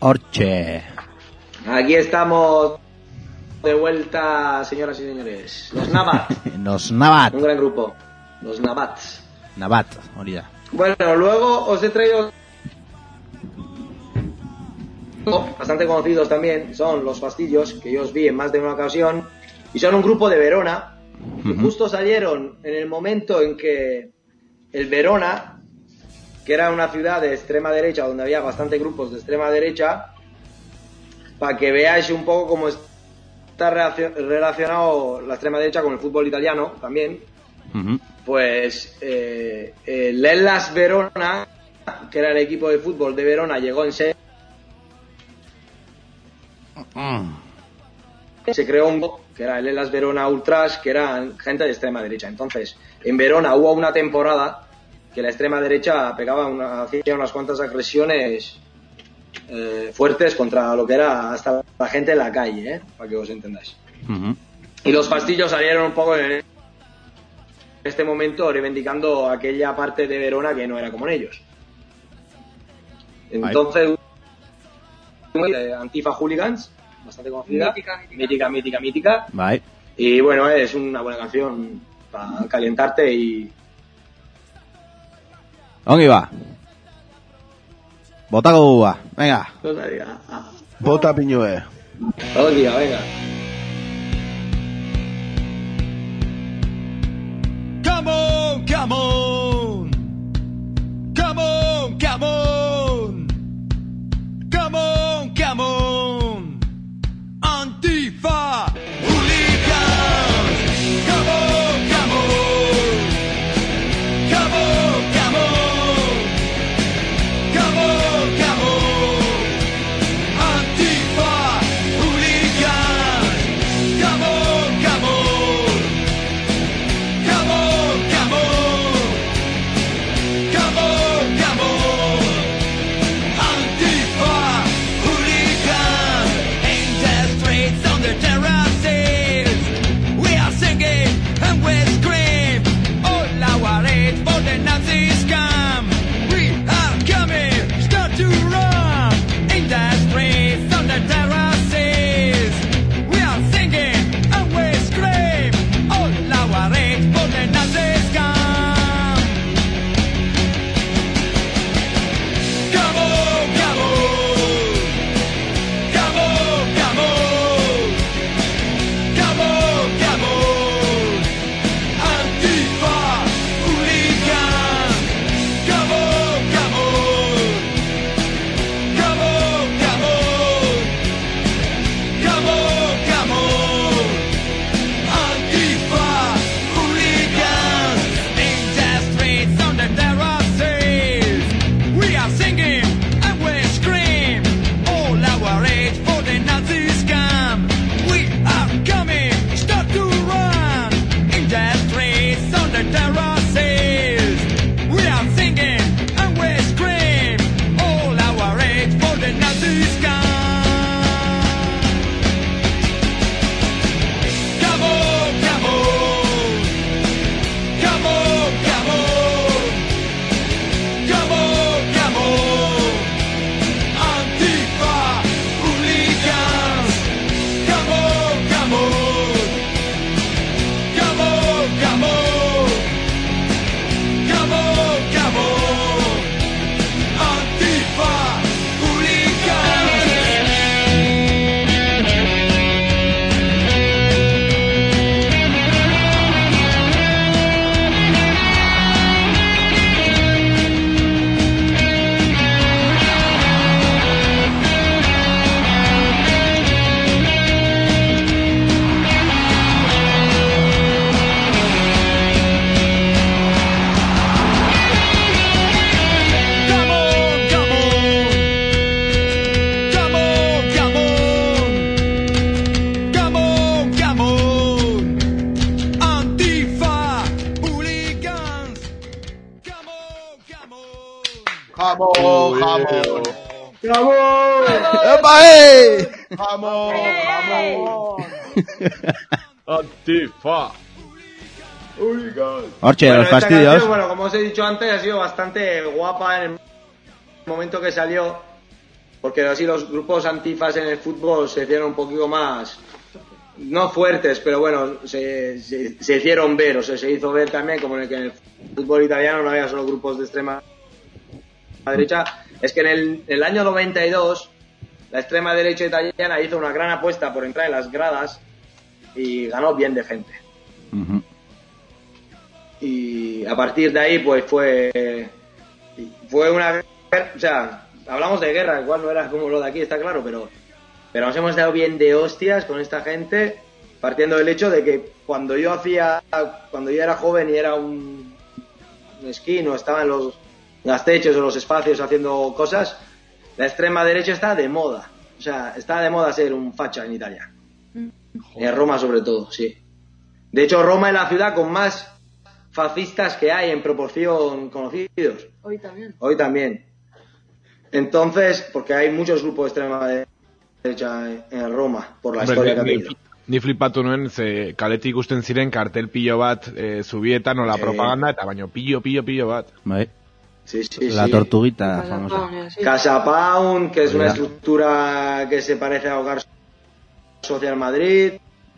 Horche. Aquí estamos de vuelta, señoras y señores. Los Nabat. Los Nabat. Un gran grupo. Los Nabats. Nabat, hori da. Bueno, luego os he traído bastante conocidos también. Son Los Fastillos, que yo os vi en más de una ocasión. Y son un grupo de Verona. Que Ujú. justo salieron en el momento en que el Verona, que era una ciudad de extrema derecha, donde había bastante grupos de extrema derecha, para que veáis un poco cómo está relacio- relacionado la extrema derecha con el fútbol italiano también, Ujú. pues eh, el Hellas Verona, que era el equipo de fútbol de Verona, llegó en serio. Se creó un grupo que era el Hellas Verona Ultras, que eran gente de extrema derecha. Entonces, en Verona hubo una temporada que la extrema derecha pegaba una, hacía unas cuantas agresiones eh, fuertes contra lo que era hasta la gente en la calle, ¿eh? Para que os entendáis. Ujú. Y los Fastillos salieron un poco en este momento reivindicando aquella parte de Verona que no era como en ellos. Entonces, eh, Antifa Hooligans, bastante conocida, Mítica, mítica. mítica, mítica, mítica. Bai. Y bueno, es una buena canción para calentarte y... Ongi ba. Botako dugu ba. Venga. No te diga, ah, Bota piñue. todo el día, venga. Come on, come on. Come on, come on. Come on, come on. Antifa hooligans. Come on, come on. Come on, come on. Come on, come on. Antifa hooligans. Come on, come on. Come on, come on. Come on, come on. Antifa hooligans. In the streets, on the terraces, we are singing and we scream. All our hate for the Nazi scum. We are coming, start to run. In the streets, on the terraces, we are singing and we scream. All our hate for the Nazi scum. Come on, come on. Come on, come on. Come on, come on. Antifa hooligans. Come on, come on. Come on, come on. Come on, come on. Antifa hooligans. In the streets, on the terraces, we are singing and we scream. All our hate for the Nazi scum. We are coming, start to run. In the streets, on the terraces, we are singing and we scream. All our hate for the Nazi scum. Come on, come on. Come on, come on. Come on, come on. Antifa hooligans. Come on, come on. Come on, come on. Come on, come on. Antifa hooligans. Come on, come on. Come on, come on. Come on, come on. Antifa hooligans. Come on, come on. Jamón, jamón. ¡Bravo! Epa, eh! Jamón, jamón. Antifa. Horche, Bueno, los esta fastidios. canción, bueno, como os he dicho antes, ha sido bastante guapa en el momento que salió. porque así los grupos antifas en el fútbol se hicieron un poquito más, no fuertes, pero bueno, se, se, se hicieron ver, o sea, se hizo ver también como en el que en el fútbol italiano no había solo grupos de extrema derecha. Es que en el, en el año noventa y dos la extrema derecha italiana hizo una gran apuesta por entrar en las gradas y ganó bien de gente. Uh-huh. Y a partir de ahí pues fue fue una, o sea, hablamos de guerra, igual no era como lo de aquí, está claro, pero pero nos hemos dado bien de hostias con esta gente, partiendo del hecho de que cuando yo hacía cuando yo era joven y era un, un esquino, estaba en los gastechos o los espacios haciendo cosas, la extrema derecha está de moda, o sea, está de moda ser un facha en Italia. Joder. En Roma sobre todo, sí. De hecho, Roma es la ciudad con más fascistas que hay en proporción conocidos. Hoy también. Hoy también. Entonces, porque hay muchos grupos de extrema derecha en Roma, por la historia que ha tenido. Ni flipatu nuen, ze kaletik ikusten ziren kartel pillo bat e, zubietan o la Sí. propaganda, eta baino pillo, pillo, pillo bat. Bai. Sí, sí, La sí. tortuguita famosa. Casa Pound, que es una Ya. estructura que se parece a Hogar Social Madrid.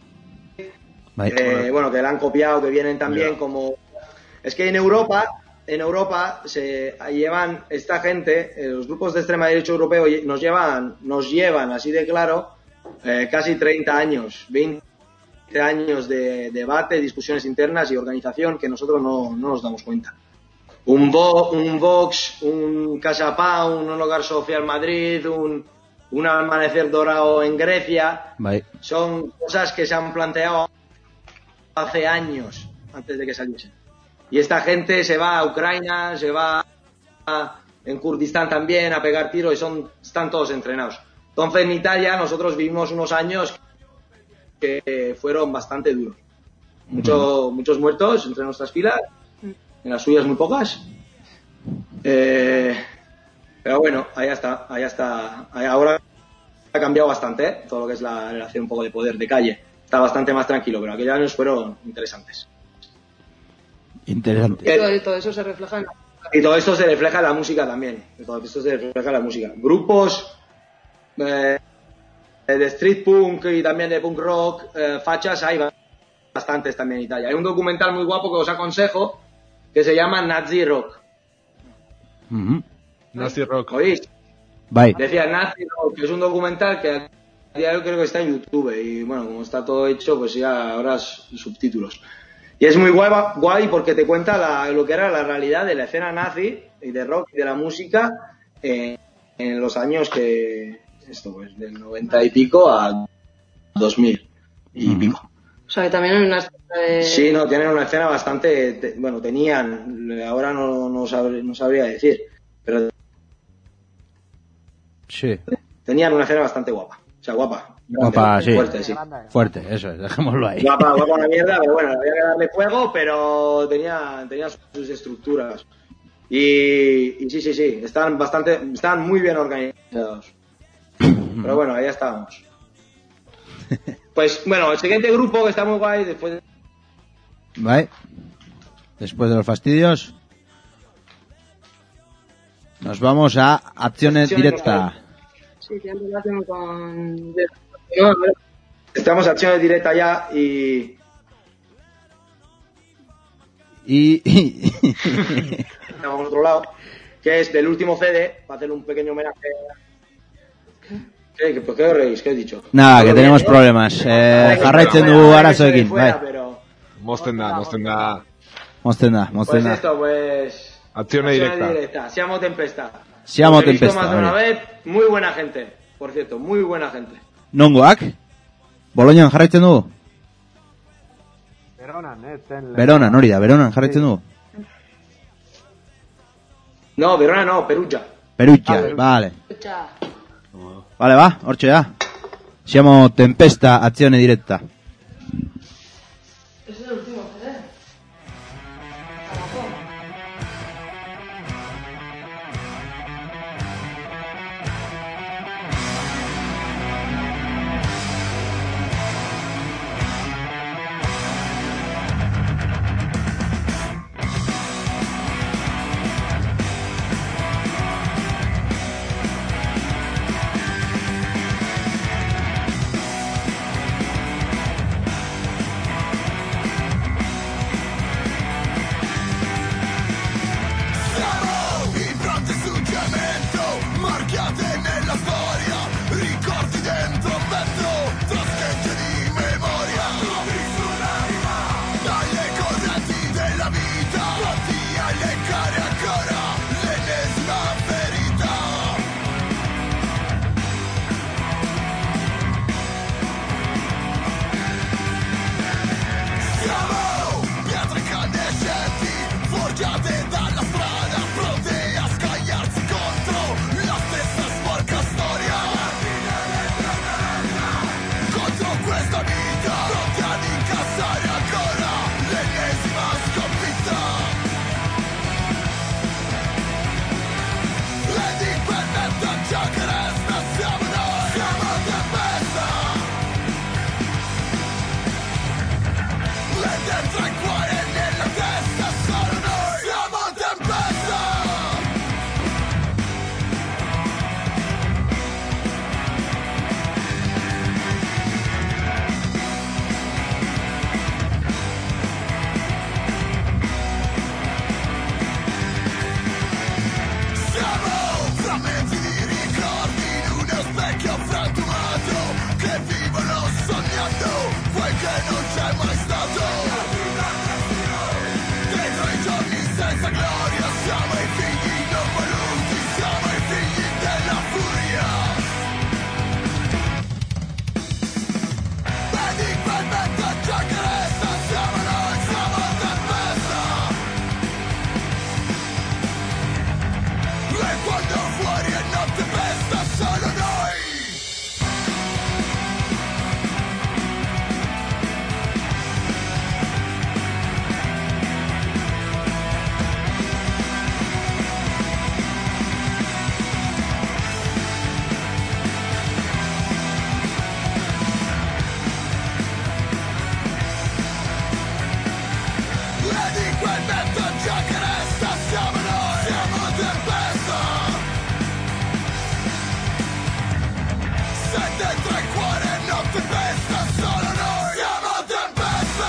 Bai. Eh, bueno, que la han copiado, que vienen también Ya. como... Es que en Europa, en Europa se llevan esta gente, eh, los grupos de extrema derecha europeo lle- nos llevan, nos llevan así de claro, eh, casi treinta años, veinte años de debate, discusiones internas y organización que nosotros no, no nos damos cuenta. Un, Vo- un Vox, un Casa Pound, un Hogar Social Madrid, un, un Amanecer Dorado en Grecia, Bai. son cosas que se han planteado hace años antes de que saliesen. Y esta gente se va a Ucrania, se va a, en Kurdistán también a pegar tiros y son, están todos entrenados. Entonces en Italia nosotros vivimos unos años que fueron bastante duros. Mucho, muchos muertos entre nuestras filas, en las suyas muy pocas. Eh, pero bueno, ahí está, ahí está. Ahí ahora ha cambiado bastante, ¿eh? Todo lo que es la relación un poco de poder de calle. Está bastante más tranquilo, pero aquellos años fueron interesantes. Interesante. Y todo, todo eso se refleja en la... Y todo esto se refleja en la música también. Todo esto se refleja en la música. Grupos eh, de street punk y también de punk rock, eh, fachas, hay bastantes también en Italia. Hay un documental muy guapo que os aconsejo que se llama Nazi Rock. Uh-huh. Nazi Rock. ¿Oís? Bai. Decía Nazi Rock, que es un documental que a día de hoy creo que está en YouTube. Y bueno, como está todo hecho, pues ya habrá subtítulos. Y es muy guay, guay porque te cuenta la, lo que era la realidad de la escena nazi y de rock y de la música eh, en los años que, esto pues, del noventa y pico a dos mil y pico. O sea, que también hay una... Eh... Sí, no, tienen una escena bastante, te, bueno, tenían, ahora no, no, sabré, no sabría decir, pero Sí. tenían una escena bastante guapa, o sea, guapa. Guapa, sí. Fuerte, sí. Fuerte, eso es, dejémoslo ahí. Guapa, guapa una mierda, pero bueno, había que darle fuego, pero tenía, tenía sus estructuras. Y, y sí, sí, sí, están bastante, están muy bien organizados. Pero bueno, ahí estábamos. Pues bueno, el siguiente grupo que está muy guay después. Bai. Después de los fastidios, nos vamos a acciones directas. Sí, que antes lo hacemos con... Estamos a acciones directas ya y. Y. Estamos a otro lado, que es del último C D, para hacer un pequeño homenaje. ¿Qué? ¿Por qué os reís? ¿Qué he dicho? Nada, que Todo tenemos bien, ¿no? problemas. Eh, jarraitzen Fuera, dugu fuera, arazoekin, fuera, bai. pero- Mozten da, mozten da. Mozten da, Pues mozten da. esto, pues. Acción Acciones directa. Siamo Tempesta. Siamo Os he visto Tempesta, más de una vale. vez, muy buena gente, por cierto, muy buena gente. Nongoak? Bolognan jarraitzen dugu? Veronan, eh, zen... Veronan, hori da, Veronan jarraitzen dugu? No, Verona no, Perugia. Perugia, vale. Escucha. Vale, va, hortxe da. Siamo Tempesta, aczione diretta. Ese es el último C D. Abajo. Sfogliate dalla strada, pronte a scagliarsi contro la stessa sporca storia. Contro questa vita, pronti ad incassare ancora l'ennesima sconfitta. L'indipendente ciò che resta siamo noi, siamo tempesta. E dentro il cuore e nella testa solo noi, siamo tempesta. Siamo frammenti di ricordi in uno specchio frantumato che vivono sognando quel che non c'è mai stato. Dentro i giorni senza gloria siamo i figli non voluti, siamo i figli della furia. Vedi quel vento già che resta, siamo noi, siamo tempesta. E quando fuori è notte pesta solo noi. Vedi quel vento già che resta, siamo noi, siamo tempesta. Se dentro il cuore è notte pesta, solo noi, siamo tempesta.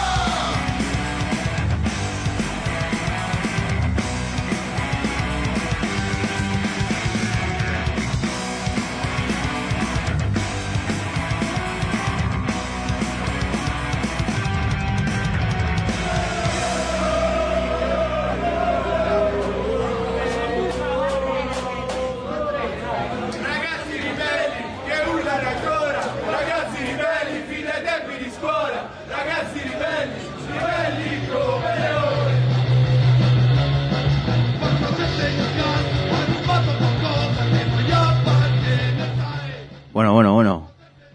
Ragazzi ribelli che urlano ancora, ragazzi ribelli fino ai tempi di scuola, ragazzi ribelli, ribelli come noi. Bueno, bueno, bueno.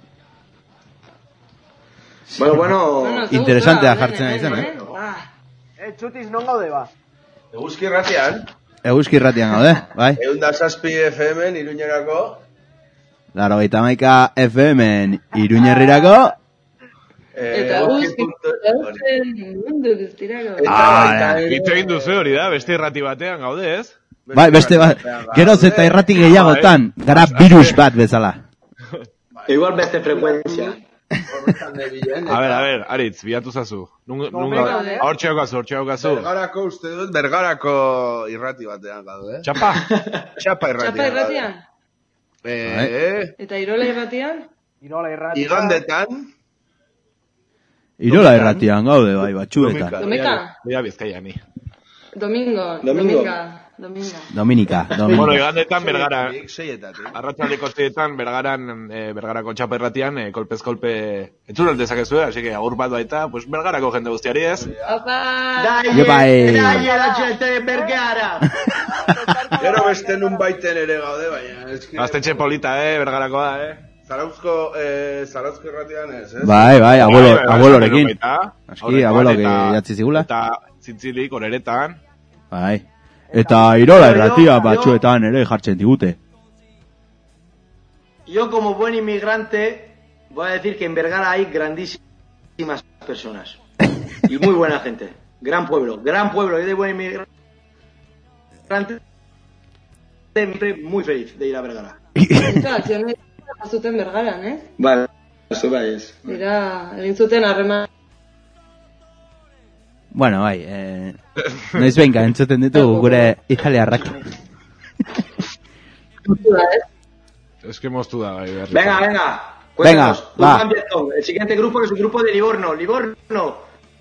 Bueno, bueno. Interesantea jartzen ari zen, eh? Eh, txutiz non gaude ba? Eguzki irratian, Eguzki irratian gaude, bai? egun da zazpi F M-en Iruñerako. Laro gaita maika F M-en Iruñerrirako. Eta guzti, mundu guztirako. Ah, hitz egin duzu hori da, beste irrati batean gaude, ez? Bai, beste bat, geroz eta irrati gehiagotan, gara virus bat bezala. Igual beste frekuentzia. A ver, a ver, Aritz, bilatu zazu. Nunga, hortxe haukazu, hortxe haukazu. Bergarako uste dut, Bergarako irrati batean gaude, eh? Txapa. Txapa irratian. Txapa irratian? Eh, Eta Irola irratian? Irola irratian. igandetan. Irola irratian gaude, bai, batxuetan. Domeka? Bia bizkaia ni. Domingo. Domingo. Dominga. Dominga. Dominika, Bueno, Dominika. igandetan Bergara, Seietatik. arratsaldeko zeetan Bergaran, eh, Bergarako txapa irratian, eh, kolpez kolpe entzun dezakezu, así que agur bat baita, pues Bergarako jende guztiari ez. Opa! Jo, bai. Dai, la gente Bergara. Gero beste nun baiten ere gaude, baina. eski- Gaztetxe polita, eh, Bergarakoa, eh. Zarauzko, eh, Zarauzko irratian ez, ez? Bai, bai, abuelo, Bai, bai, abuelorekin. baita. Aski, Aurrekoan, abuelo eta- jatzi zigula. Eta zintzilik, oreretan. Bai. Eta Irola irratia batxuetan ere jartzen digute. Yo como buen inmigrante voy a decir que en Vergara hay grandísimas personas y muy buena gente. Gran pueblo, gran pueblo, y de buen inmigrante muy feliz de ir a Vergara. Eta akzionek zuten Bergaran, ez? Vale, eso es. Dira, egin zuten harreman. Bueno, bai, eh, noiz benka entzuten ditu gure italiarrak. Es que moztu da, bai, berri. Venga, venga. Venga, Cuéntanos, va. Urban Vietcong. El siguiente grupo es el grupo de Livorno. Livorno.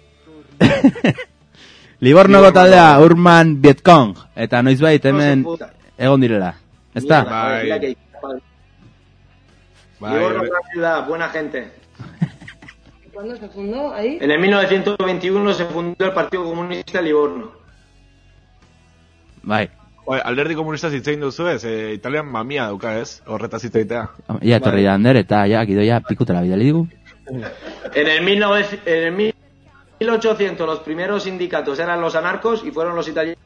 Livornoko taldea Urban Vietcong. Eta noizbait hemen puta. egon direla. Ezta? Mierda, Bai. mira que- Bai, Livorno, bai. gran ciudad, buena gente. ¿Cuándo se fundó ahí? En el mil novecientos veintiuno se fundó el Partido Comunista de Livorno. Bai. Bai, alderdi komunista zitzein duzu ez, e, Italian mamia dauka ez, horretaz zitzeitea. Ja, etorri da Ander, eta ja, gidoia pikutela bidali digu. En el, mil novecientos, en el mil ochocientos los primeros sindicatos eran los anarcos y fueron los italianos.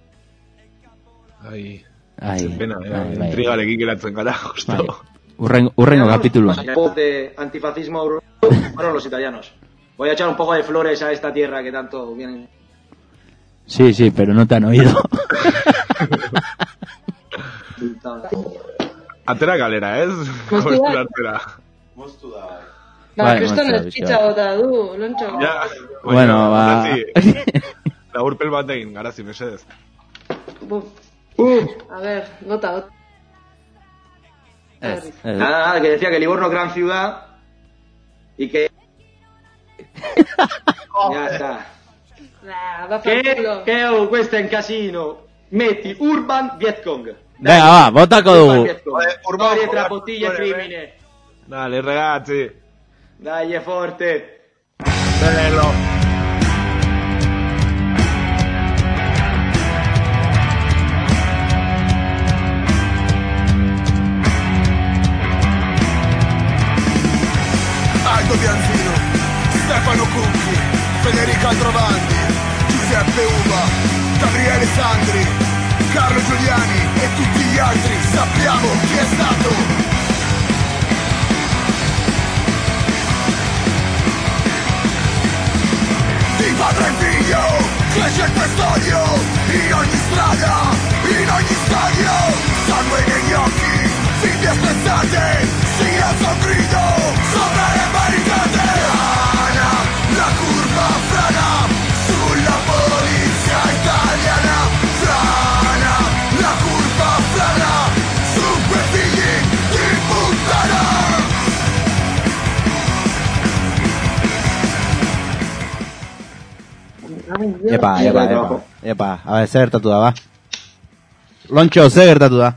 Ai, Ai, pena, eh, bai, bai. intrigalekin geratzen gara, justo. Bai. Urrengo, urrengo kapituluan. Los de antifascismo europeo fueron los italianos. Voy a echar un poco de flores a esta tierra que tanto vienen. Sí, sí, pero no te han oído. Atera galera, ez? Moztu da. Atera. Moztu da. Ba, Bai, kriston moztu da, ez bizka. pitza bota du, lontxo. Ja, Bueno, ba... Laburpel bat egin, garazi, mesedez. Buf. A ver, bota, bota. Ez, ez. Nada, nada, que decía que Livorno gran ciudad y que... Ya está. Bah, va per Che, culo. che oh, questo è un casino. Metti Urban Vietcong. Venga, va, botako Urban dugu. Vietcong. Urban, Storie Urban, tra bottiglie e Urban, crimine. Dale, ragazzi. Dai, è forte. Bello. Aldo Bianzino, Stefano Cucchi, Federico Aldrovandi, Giuseppe Uva, Gabriele Sandri, Carlo Giuliani e tutti gli altri sappiamo chi è stato. Di padre e figlio, cresce il testorio, in ogni strada, in ogni stadio, sangue negli occhi, fibbie spezzate, si alza un grido, sopra le barricate. Frana, la curva frana, sulla polizia italiana. Frana, la curva frana, su quei figli di puttana. Epa, epa, epa. Epa, a ver, zer gertatu da, ba. Lontxo, zer gertatu da.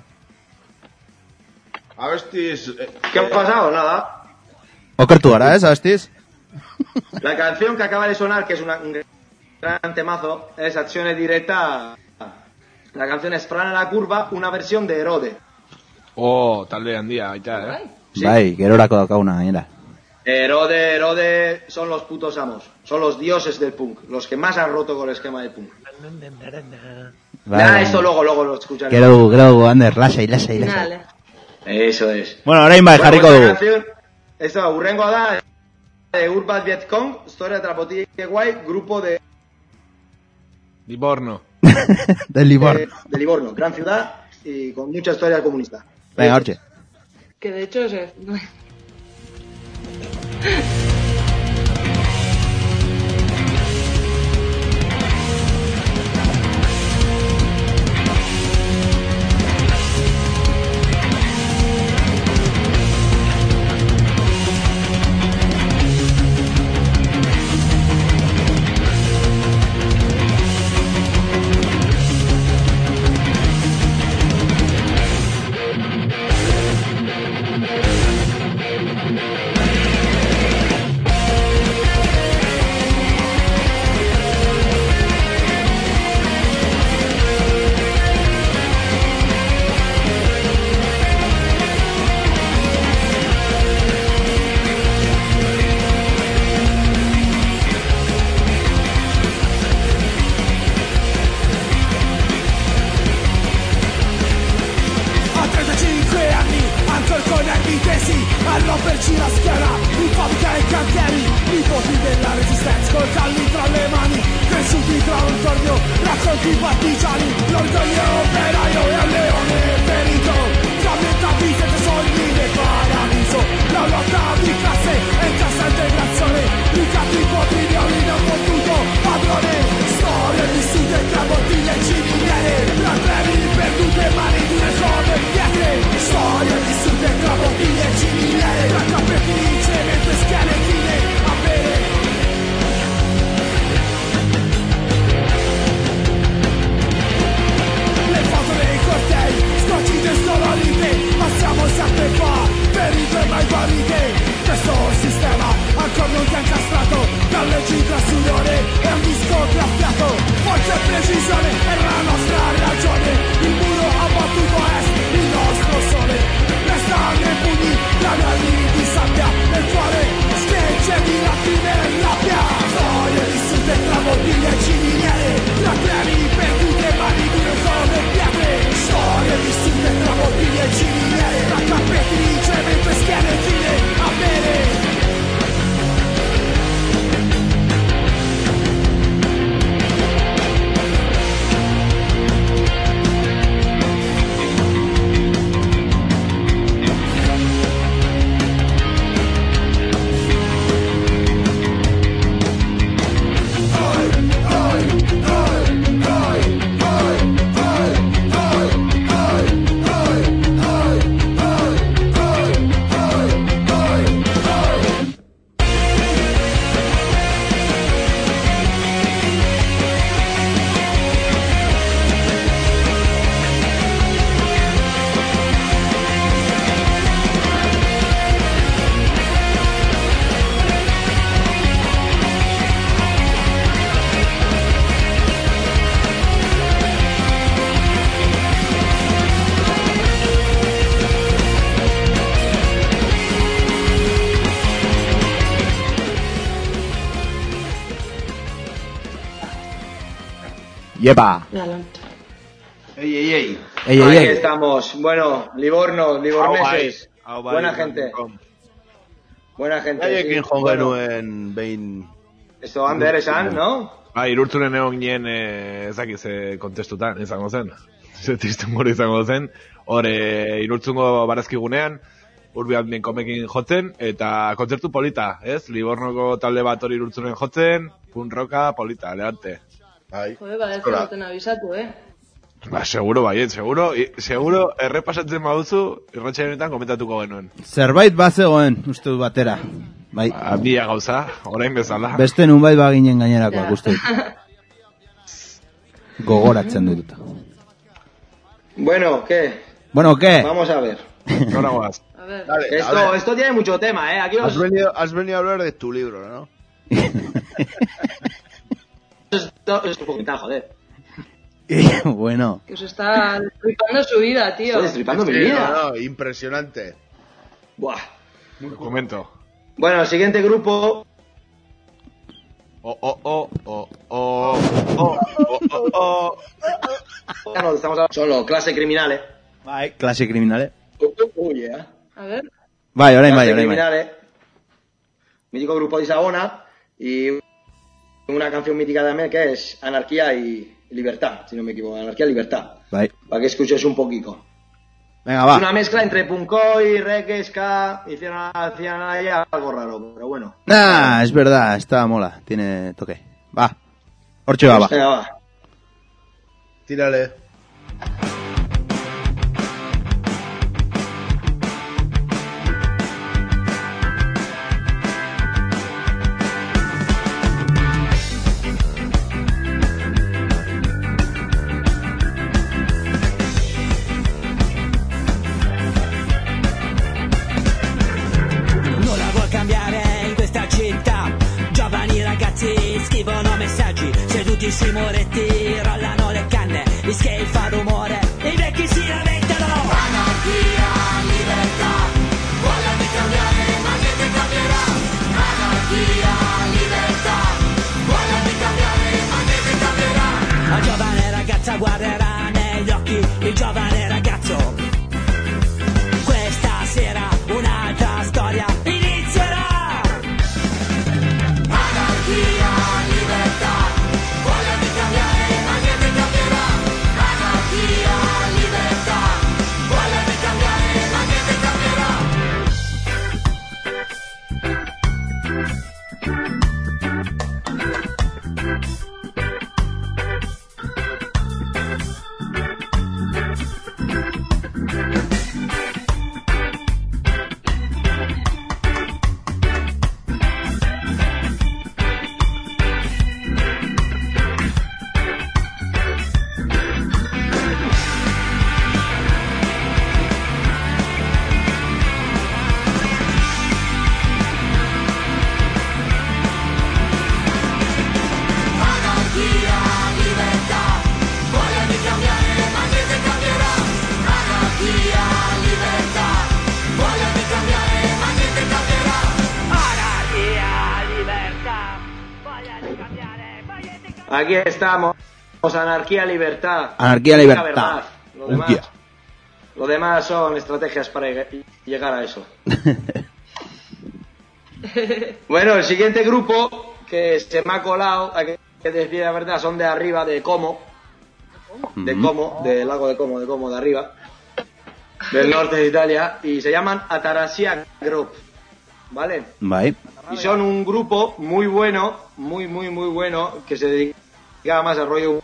Abestiz... Eh, ¿Qué ha pasado? Nada. Okertu gara, ez, abestiz? La canción que acaba de sonar, que es una, un gran temazo, es Acción Directa. La canción es Frana la curva, una versión de Herode. Oh, talde handia, baita, eh? Sí. Bai, gerorako daukaguna, gainera. Herode, Herode son los putos amos. Son los dioses del punk. Los que más han roto con el esquema del punk. Bai, Ah, bai. eso luego, luego lo escucharé. Gero dugu, gero dugu, Ander, lasai, lasai, lasai. Dale. Eso es. Bueno, orain bai, Bueno, jarriko pues la dugu. canción, esto, Urrengo da, de Urban Vietcong, Storia tra bottiglie e guai, grupo de, Livorno. Del Livorno. de, de Livorno, gran ciudad y con mucha historia comunista. Venga, hortxe. Que de hecho se... A trentacinque anni, ancora con gli tesi, a romperci la schiena, in fabbrica e cantieri, nipoti della resistenza, col calli tra le mani, cresciuti tra un tornio, racconti partigiani, l'orgoglio operaio e un leone ferito, frammentati senza sogni del paradiso, la lotta di classe e cassa integrazione, i cattivi quotidiani da un potuto padrone, storie vissute tra bottiglie e ciminiere, tra treni perdute mani di una giovane pietre, storie vissute tra bottiglie e ciminiere, tra tappeti di cemento e schiene chine a bere. Le Yepa. Ey, ey, ey. Ey, ey, Ahí ey. estamos. Bueno, Livorno, livorneses. Hau bai, Buena gente. Buena gente. Haiekin sí. jo Bueno, genuen behin... esto Ander esan, ¿no? Ba, irurtzunen egon ginen, eh, ez dakiz, eh, kontestutan izango zen. Ze tristen gure izango zen. Hor, eh, irurtzungo barazkigunean, urbi handien komekin jotzen, eta kontzertu polita, ez? Libornoko talde bat hori irurtzunen jotzen, punk rocka polita, lehante. Bai. Joder, ba, ez duten abisatu, eh? Ba, seguro baiet, seguro, i, seguro errepasatzen baduzu, irratxarenetan komentatuko genuen. Zerbait bazegoen, uste dut batera. Bai. Ba, bia gauza, orain bezala. Beste nunbait baginen gainerakoak uste dut. Gogoratzen dut. Bueno, ¿qué? Bueno, ¿qué? Vamos a ver. Nora goaz. A ver. Dale, a Esto, ver. esto tiene mucho tema, ¿eh? Aquí os... Has venido, has venido a hablar de tu libro, ¿no? Esto es un poquito, joder. Bueno. Que os está destripando su vida, tío. Estoy destripando mi Sí, vida. no, no, impresionante. Buah. Lo comento. Bueno, el siguiente grupo... Oh, oh, oh, oh, oh, oh, oh, oh, oh. Ya no estamos hablando solo, clase criminales. Bai, klase kriminale. Uh, uh, uh, yeah. A ver. Bai, orain bai, Clase orain bai. criminales. Mítico grupo de Isabona. Y una canción mítica también que es Anarquía y Libertad, si no me equivoco. Anarquía y Libertad. Bai. Para que escuches un poquito. Venga, Es va. una mezcla entre punkoy, reggae, ska. Hicieron, hacían ahí algo raro, pero bueno. Ah, es verdad, está mola, tiene toque. Va. Hortxe va, va. Venga, va. Tírale. Non la vuoi cambiare in questa città? Giovani ragazzi scrivono messaggi, seduti sui muretti, rollano le canne, gli skate fa rumore, e i vecchi si lamentano. Anarchia, libertà, voglia di cambiare ma niente cambierà. Anarchia, libertà, voglia di cambiare ma niente cambierà. La giovane ragazza guarderà negli occhi il giovane ragazzo. Questa sera un'altra storia inizierà. Anarchia, libertà, voglia di cambiare ma niente cambierà. Anarchia, libertà, voglia di cambiare ma niente cambierà. Anarchia, libertà, voglia di cambiare ma niente cambierà. Anarchia, libertà, voglia di cambiare ma niente cambierà. Anarchia, libertà, voglia di cambiare ma niente cambierà. Aquí estamos. Anarquía, libertad. Anarquía, La libertad. verdad. Lo demás, Hostia. lo demás son estrategias para lleg- llegar a eso. Bueno, el siguiente grupo que se me ha colado, hay que que decir la verdad, son de arriba, de Como. De Ujú. Como, del lago de Como, de Como, de arriba. Del norte de Italia. Y se llaman Atarasia Group. ¿Vale? Bai. Y son un grupo muy bueno, muy, muy, muy bueno, que se dedica más al rollo.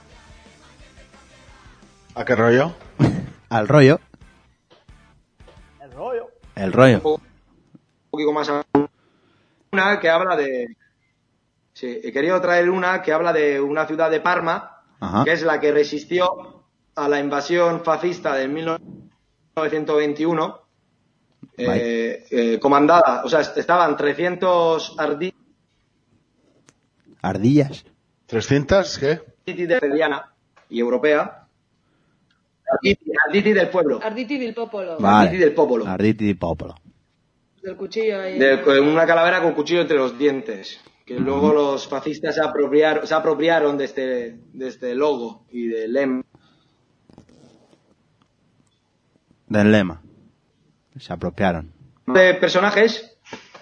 ¿A qué rollo? Al rollo. El rollo. El rollo. Un poquito más a una que habla de. Sí, he querido traer una que habla de una ciudad de Parma, Ajá. que es la que resistió a la invasión fascista de mil novecientos veintiuno, eh, eh, comandada, o sea, estaban trescientos arditi Ardillas. ¿trescientas? ¿Qué? de italiana y europea, arditi, arditi del pueblo, Arditi del popolo. Vale. arditi del popolo, Arditi di popolo. Del cuchillo ahí. de, con una calavera con cuchillo entre los dientes. que luego los fascistas se apropiaron, se apropiaron de este, de este logo y del lema. Del lema. Se apropiaron. De personajes.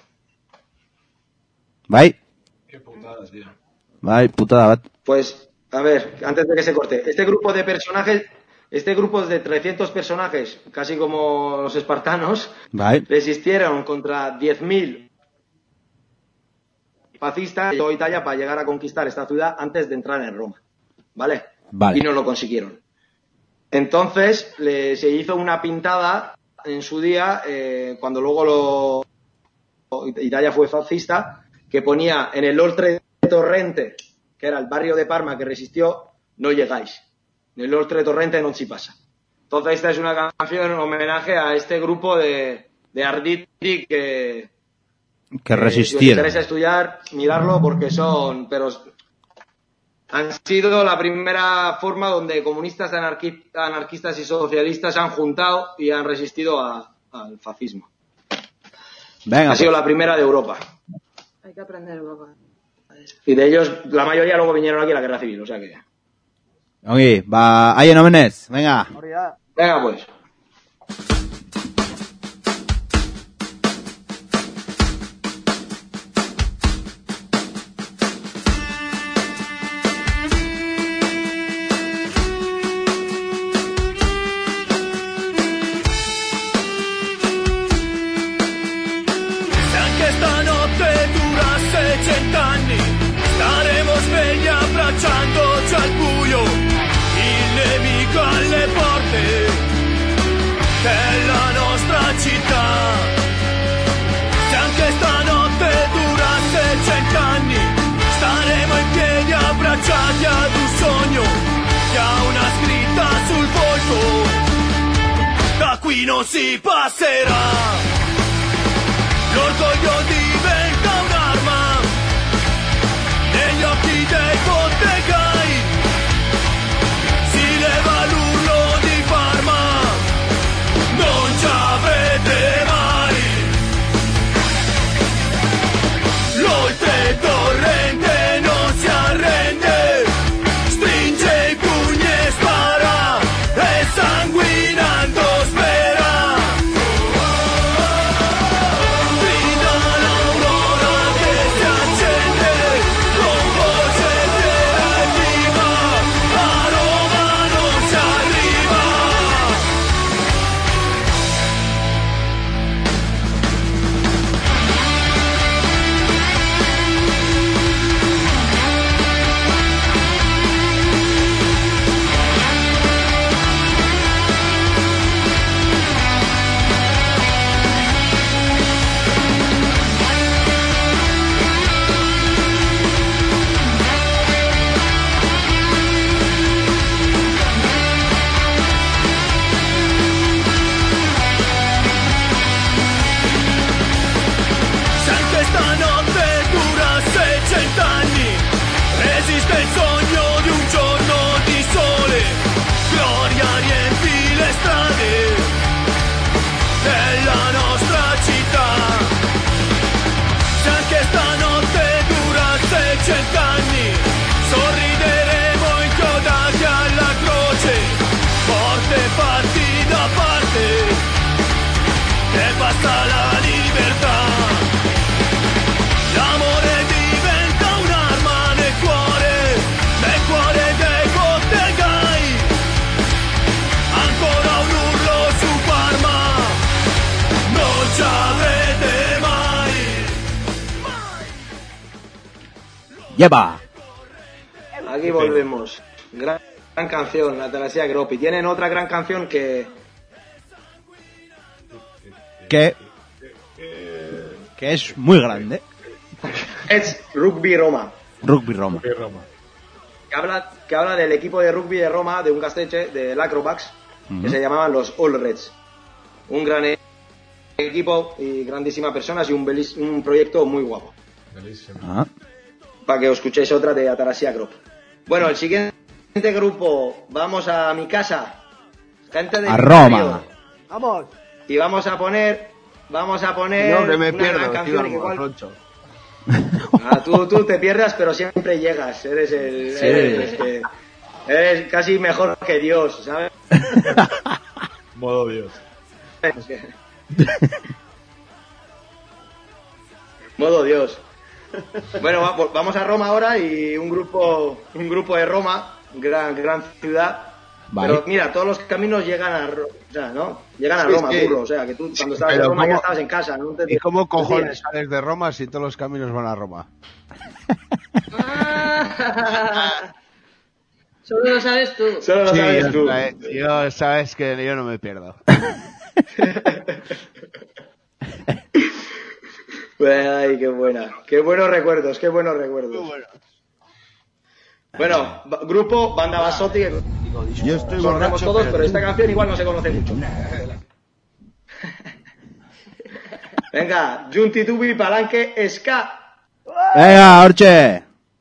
Bai. Qué putada, tío. Bai, putada bat. Pues, a ver, antes de que se corte. Este grupo de personajes, este grupo de trescientos personajes, casi como los espartanos, Bai. resistieron contra diez mil fascistas de toda Italia para llegar a conquistar esta ciudad antes de entrar en Roma. ¿Vale? Vale. Y no lo consiguieron. Entonces, le, se hizo una pintada en su día, eh, cuando luego lo, Italia fue fascista, que ponía en el Oltre Torrente, que era el barrio de Parma que resistió, no llegáis. En el Oltre Torrente non si pasa. Entonces, esta es una canción en homenaje a este grupo de, de Arditi que... Que Eh, resistieron. si os interesa estudiar, mirarlo porque son, pero han sido la primera forma donde comunistas, anarqui, anarquistas y socialistas se han juntado y han resistido a, al fascismo. Venga, ha sido pues. la primera de Europa. Hay que aprender, papá. Y de ellos, la mayoría luego vinieron aquí a la guerra civil, o sea que... Ongi, ba, haien omenez, venga. Venga, pues. Se anche stanotte durasse cent'anni, staremo svegli abbracciandoci al buio, il nemico alle porte della nostra città. Se anche stanotte durasse cent'anni, staremo in piedi abbracciati ad un sogno che ha una scritta sul volto, da qui non si passerà. L'orgoglio diventa un'arma negli occhi dei bottegai, si leva l'urlo di Parma, non ci avrete mai. L'oltre torrente non si arrende, stringe i pugni e spara, e sanguinando spera. Se anche stanotte durasse cent'anni, resiste il sogno di un giorno di sole, gloria riempi le strade della nostra città. Se anche stanotte durasse cent'anni, sorrideremo inchiodati alla croce, forte fatti da parte, e basta la libertà. L'amore diventa un'arma nel cuore, nel cuore dei bottegai, ancora un urlo su Parma, non ci avrete mai. Lleva. Aquí volvemos. Gran, gran canción, la Ataraxia Gropi. Tienen otra gran canción que... Que... Que es muy grande. es Rugby Roma. Rugby Roma. Que habla, que habla del equipo de rugby de Roma, de un casteche, del Acrobats, Ujú. que se llamaban los All Reds. Un gran e- equipo y grandísima personas y un, belis- un proyecto muy guapo. Ah. Para que os escuchéis otra de Ataraxia Group. Bueno, el siguiente grupo, vamos a mi casa. Gente de A mi Roma. barrio. Vamos. Y vamos a poner, vamos a poner Yo que me una pierdo, gran tío, canción que igual, Roncho. Ah, tú, tú te pierdas, pero siempre llegas. Eres el... Sí. Eres, es que eres casi mejor que Dios, ¿sabes? Modo Dios. Es que- Modo Dios. Bueno, va- vamos a Roma ahora y un grupo, un grupo de Roma, gran, gran ciudad. Vale. Pero mira, todos los caminos llegan a Roma, o sea, ¿no? Llegan a Sí, Roma, sí. burro. O sea, que tú cuando estabas en Pero Roma ya ¿cómo- estabas en casa, ¿no? Te- ¿Y cómo cojones te- sales de Roma si todos los caminos van a Roma? Solo lo sabes tú. Solo lo Sí, sabes yo, tú. sabes- yo sabes que yo no me pierdo. Pues, ay, qué buena. Qué buenos recuerdos, qué buenos recuerdos. Bueno, ba- grupo Banda Basotti, que Yo estoy conocemos borracho, todos, pero pero tú- esta canción igual no se conoce mucho. Venga, Junti Tubi Palanque Ska. Venga, Orche.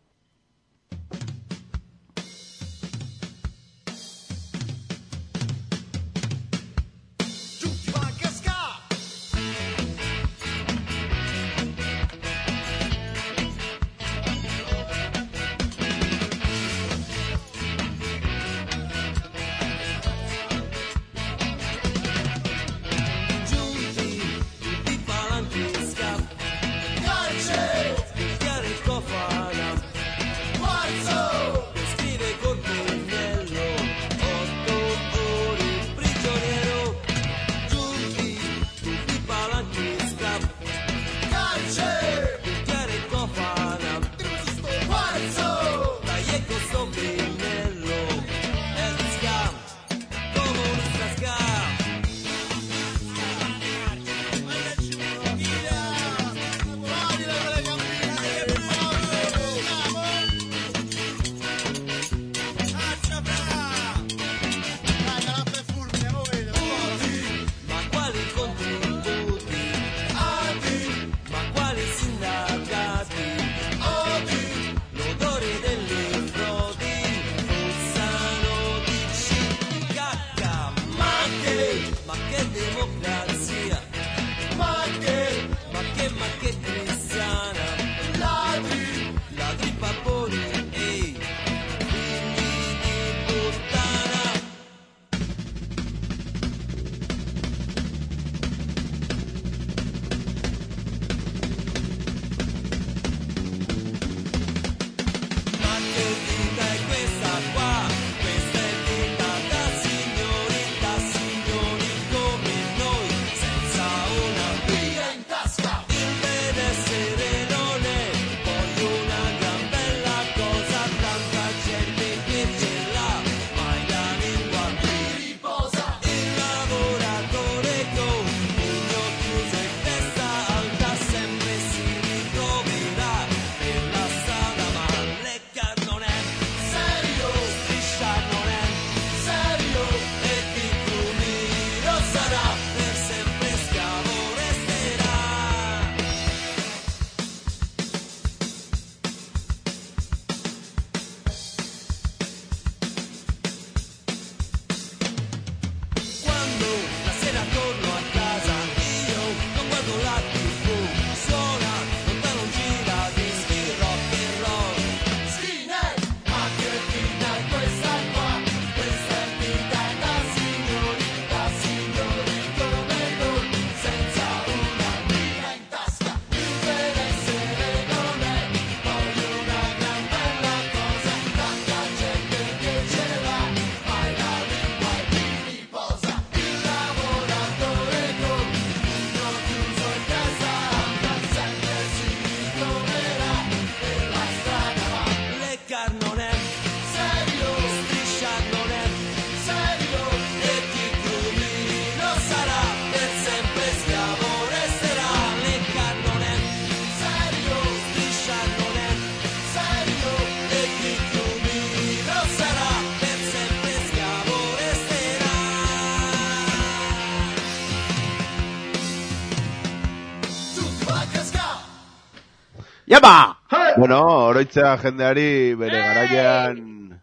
Yaba! Bueno, oroitzea jendeari bere garaian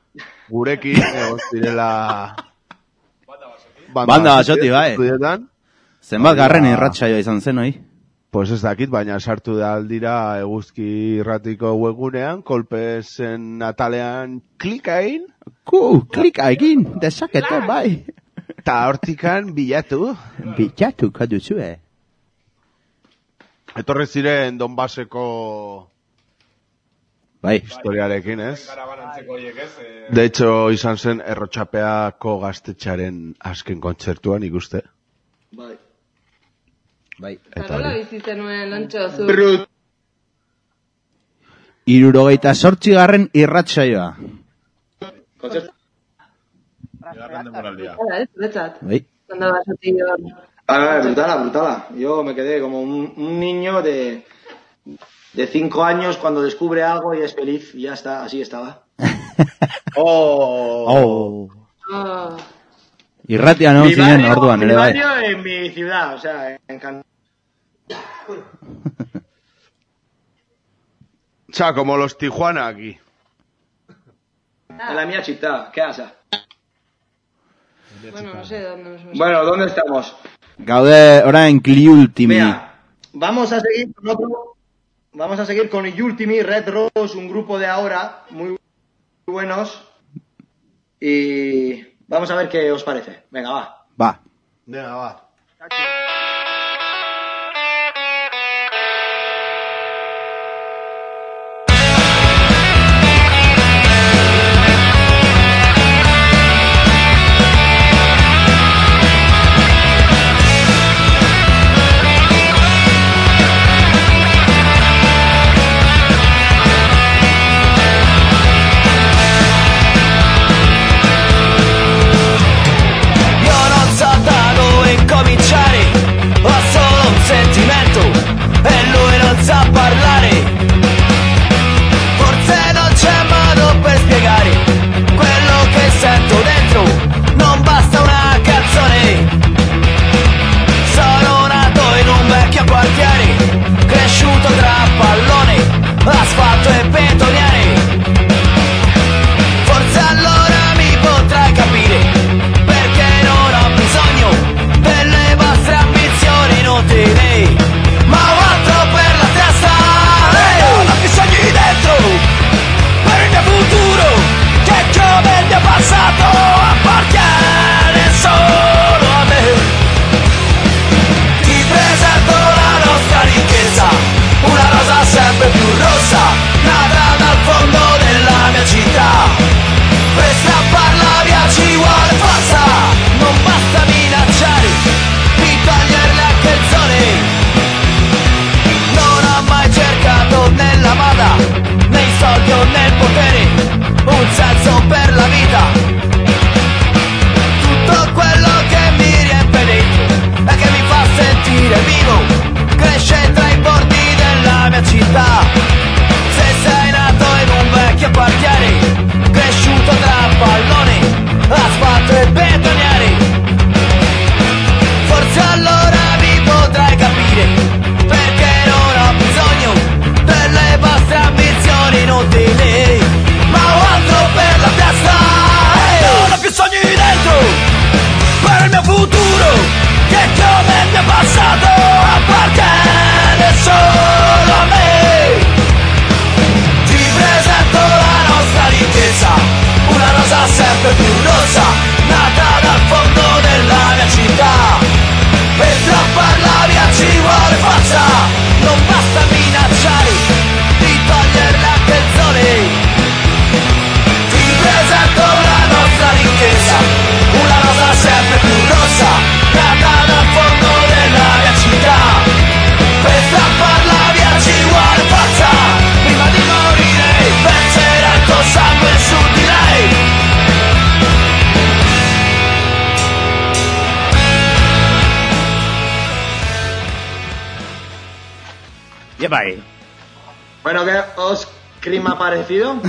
gurekin egon zirela Banda Basotti, bai. estudioetan. Zenbat garren irratsaioa izan zen, hoi? Pues ez dakit, baina sartu da aldira eguzki irratiko webgunean, kolpesen atalean klika egin. Ku, klika egin, dezakete, bai. Ta hortikan bilatu. Bilatu, kaduzue. Etorre ziren Donbaseko bai. historiarekin, ez? De hecho, izan zen Errotxapeako gaztetxaren azken kontzertuan ikuste. Bai. Bai. Karola bizitzen nuen, Lantxo, zu. Irurogeita sortzi garren irratsaioa. Kontzertu. Hala, ez, zuretzat. Bai. Cuando vas a ti, Ah, brutala, brutala. Yo me quedé como un, un niño de, de cinco años cuando descubre algo y es feliz. Y ya está, así estaba. Oh. Oh. Irratia no, mi zinen barrio, orduan, mi ere bai. barrio en mi ciudad, o sea, en Can... O sea, como los Tijuana aquí. En la mía città, ¿qué haces? Bueno, no sé dónde nos Bueno, ¿dónde estamos? Gaude orain Kliultimi. Mira, vamos a seguir con otro. Vamos a seguir con gli ultimi, Red Rose, un grupo de ahora muy buenos. Y vamos a ver qué os parece. Venga, va. Va. Venga, va. Bai. Bueno, ¿qué os me ha parecido?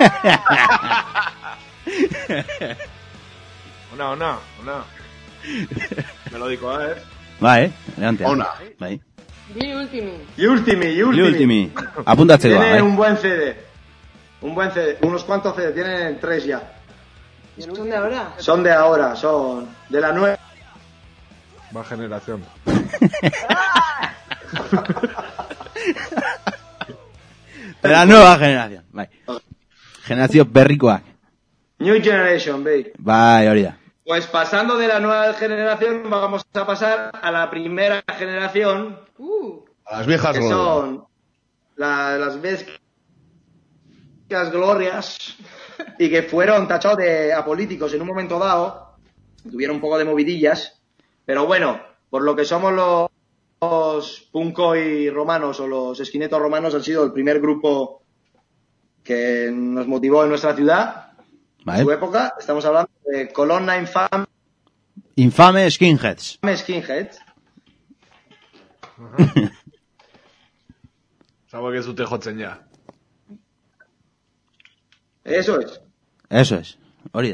Una, una, una. Melódico, eh. Bai, adelante. Ona. Bai. Gli ultimi. Gli ultimi, gli Gli ultimi. ultimi. Apuntatzeko, Tiene bai. un buen C D. Un buen C D. Unos cuantos C D. Tienen tres ya. ¿Son de ahora? Son de ahora, son de la nueva. Va generación. De la nueva generación. Bai. Generazio berrikoak. New Generation, babe. Bai, hori da. Pues pasando de la nueva generación, vamos a pasar a la primera generación. Uh. A las viejas que glorias. son la, las viejas glorias y que fueron tachados de apolíticos en un momento dado. Tuvieron un poco de movidillas. Pero bueno, por lo que somos los, los punkoi romanos o los esquinetos romanos, han sido el primer grupo que nos motivó en nuestra ciudad. Vale. En su época, estamos hablando de Colonna Infame Infame Skinheads. Skinhead. Zauak ez dute jotzen ja. Eso es. Eso es, hori da.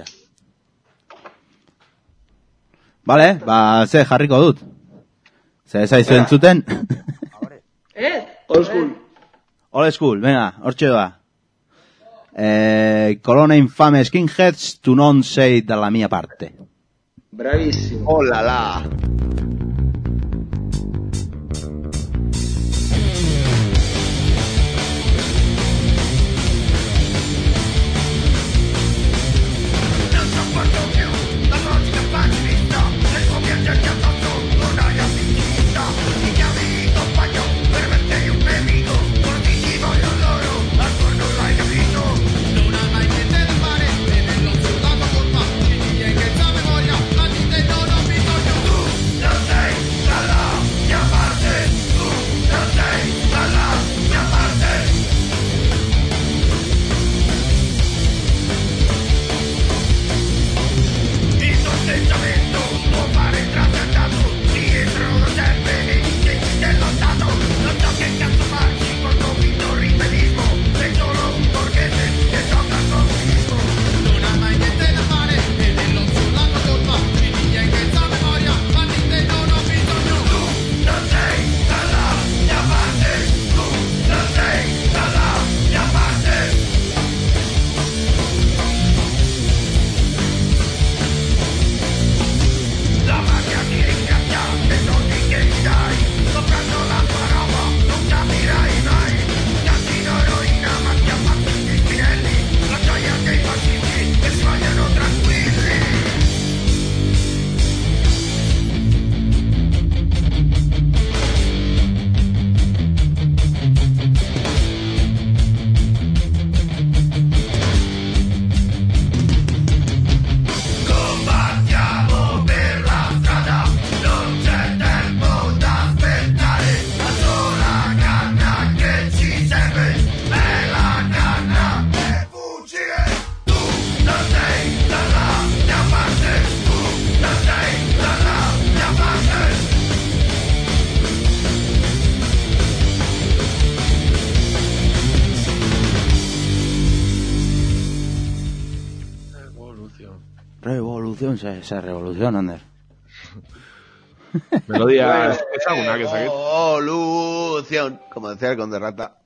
Vale, ba, ze jarriko dut. Ze ezaizu entzuten. Eh, Old school. Old school, venga, hortxe doa. Eh, Colonna Infame Skinheads, tu non sei dalla mia parte. Bravissimo. Oh la la. Non sopporto più la logica pacifista del convierte il chiattato con aria finita. Mi chiami compagno, per me sei un nemico, corti ti voglio loro, ancora non l'hai capito. Non hai mai niente da fare, e nello sulla tua colpa, ci dice che c'ha memoria, ma di te non ho bisogno. Tu non sei dalla mia parte, tu non sei dalla mia parte. Il tuo atteggiamento può fare trattato dietro lo serve nei disegni dello Stato. Non so che cazzo farci col convinto ribellismo, sei solo un borghese che gioca al comunismo. Non hai mai niente da fare e nello sulla tua colpa ci dice che c'ha memoria, ma di te non ho bisogno. Tu non sei dalla mia parte, tu non sei dalla mia parte. La mafia ti ringrazia dei soldi che gli dai, comprando la tua roba non capirai mai. Casino, eroina, macchia, fatti i spinelli, la gioia dei fascisti che sbagliano tranquilli. Combattiamo per la strada, non c'è tempo da aspettare. La sola canna che ci serve è la canna e fucile. Tu non sei dalla mia parte, tu non sei dalla mia parte. Evolución. Revolución, se, se revolución, Ander. Melodia ezagunak ezakit. Evolución, como decía el Conde Rata.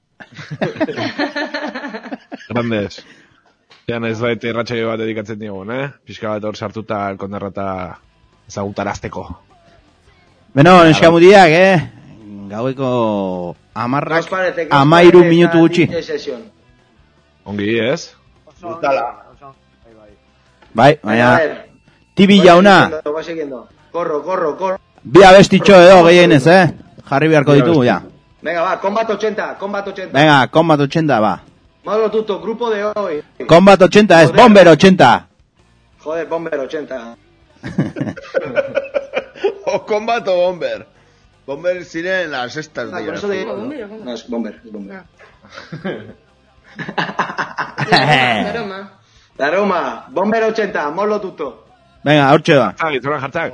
Grandes. Ja naiz bait irratsaio bat dedikatzen diogun, eh? Pixka bat hor sartuta el konderrata ezagutarazteko. Beno, neskamudiak, eh? Gaueko amarrak, parece que amairu esta minutu gutxi. D J sesión? Ongi, ez? Brutala. Bai, Venga, a baina, ver. tibi Voy jauna, siguiendo, voy siguiendo. Corro, corro, corro. bi abestitxo edo gehienez, eh? Jarri beharko ditugu, ja. Venga, va, Combat ochenta, Combat ochenta. Venga, Combat ochenta, va. Malo tutto, grupo de hoy. Combat ochenta es Bomber ochenta. Joder, Bomber ochenta. O Combat o Bomber. Bomber ziren las estas Ah, de por eso la digo. Bomber, Bomber. No, es Bomber, es Bomber. La Roma. La Roma, Bomber ochenta, mollo tutto. Venga, hortxe da. Jartzak, zoran jartzak.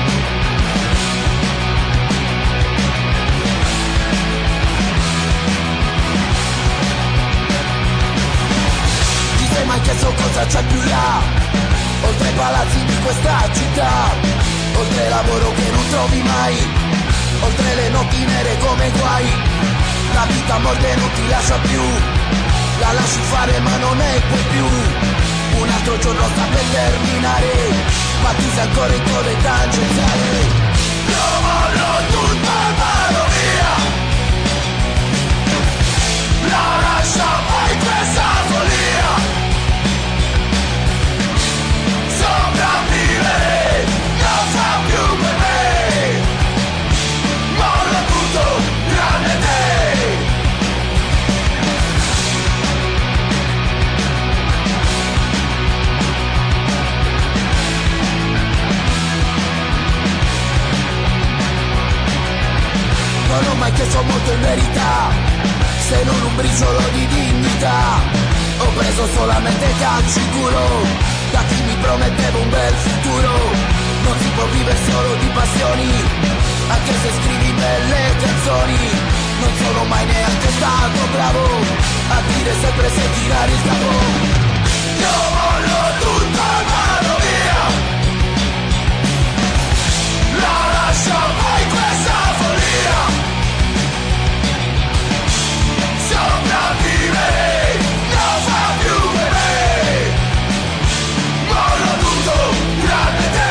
Combattiamo cosa c'è più là, oltre i palazzi di questa città, oltre il lavoro che non trovi mai, oltre le notti nere come guai. La vita a morte non ti lascia più, la lasci fare ma non ne puoi più. Un altro giorno sta per terminare, ma tu sei ancora in torre tangenziale. Io voglio tutto e vado via, la lascio mai questa follia, sopravvivere non fa più per me, molla tutto tranne te. Non ho mai chiesto molto in verità, se non un briciolo di dignità. Ho preso solamente calci in culo da chi mi prometteva un bel futuro. Non si può vivere solo di passioni, anche se scrivi belle canzoni. Non sono mai neanche stato bravo a dire sempre se tirare il capo. Io voglio tutto e vado via, la lascio mai questa follia, sopravvivere non fa più per me, mollo tutto tranne te.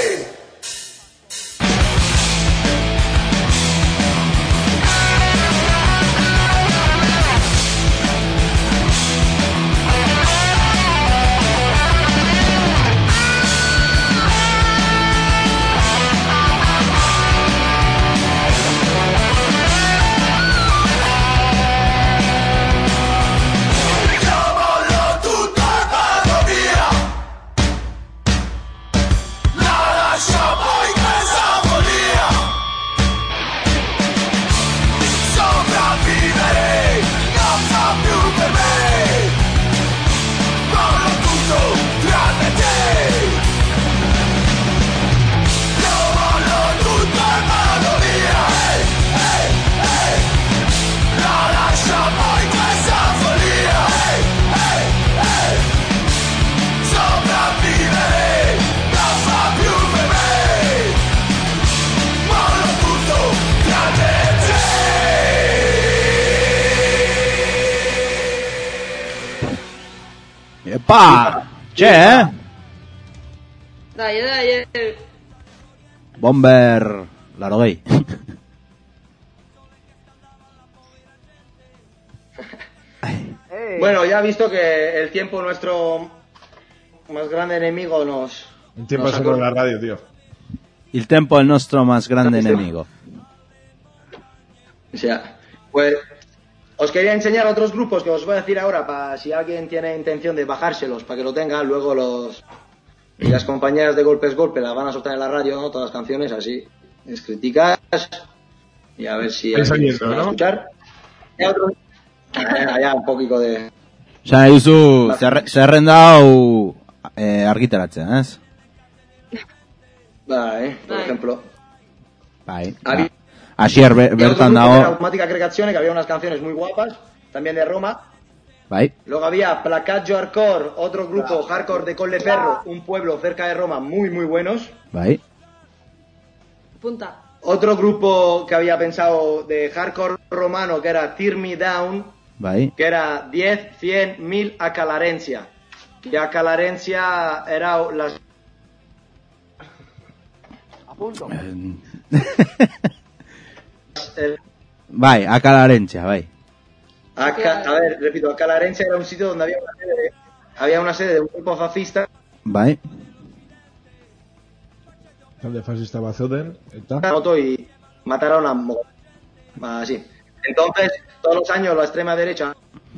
Pa! C'è, eh? Dai, dai, eh. Bomber, Larogay. Bueno, ya visto que el tiempo, nuestro más grande enemigo, nos... Un tiempo nos solo en acor- la radio, tío. Il tempo è il nostro más grande enemigo. O sea, pues os quería enseñar otros grupos que os voy a decir ahora para si alguien tiene intención de bajárselos para que lo tenga, luego los y las compañeras de Golpes Golpe las van a soltar en la radio, ¿no? Todas las canciones así, es críticas y a ver si Vais alguien oyendo, se va a ¿no? escuchar. Y otro- Ah, ya, un poquito de... Osa, nahi duzu, zer- zerrenda hau eh, argitaratzen, ez? Vale, por ejemplo. Bai. Había- Asier be- Y otro bertan grupo que era dago, Automática Aggregazione, que había unas canciones muy guapas, también de Roma. bai. Luego había Placaggio Hardcore, otro grupo hardcore de Colleferro, un pueblo cerca de Roma, muy muy buenos. Bai. Punta. Otro grupo que había pensado de hardcore romano, que era Tear Me Down, Bai. que era diez, cien, mil a Calarencia. Y a Calarencia era las... Apunto. el- Bai, akalarentzia, bai. a, Ca- a ver, repito, a Calarencia era un sitio donde había una sede de, había una sede de un grupo fascista. Bai. Talde fascista bat zeuden, eta... Moto y mataron a mo- así. Entonces, todos los años la extrema derecha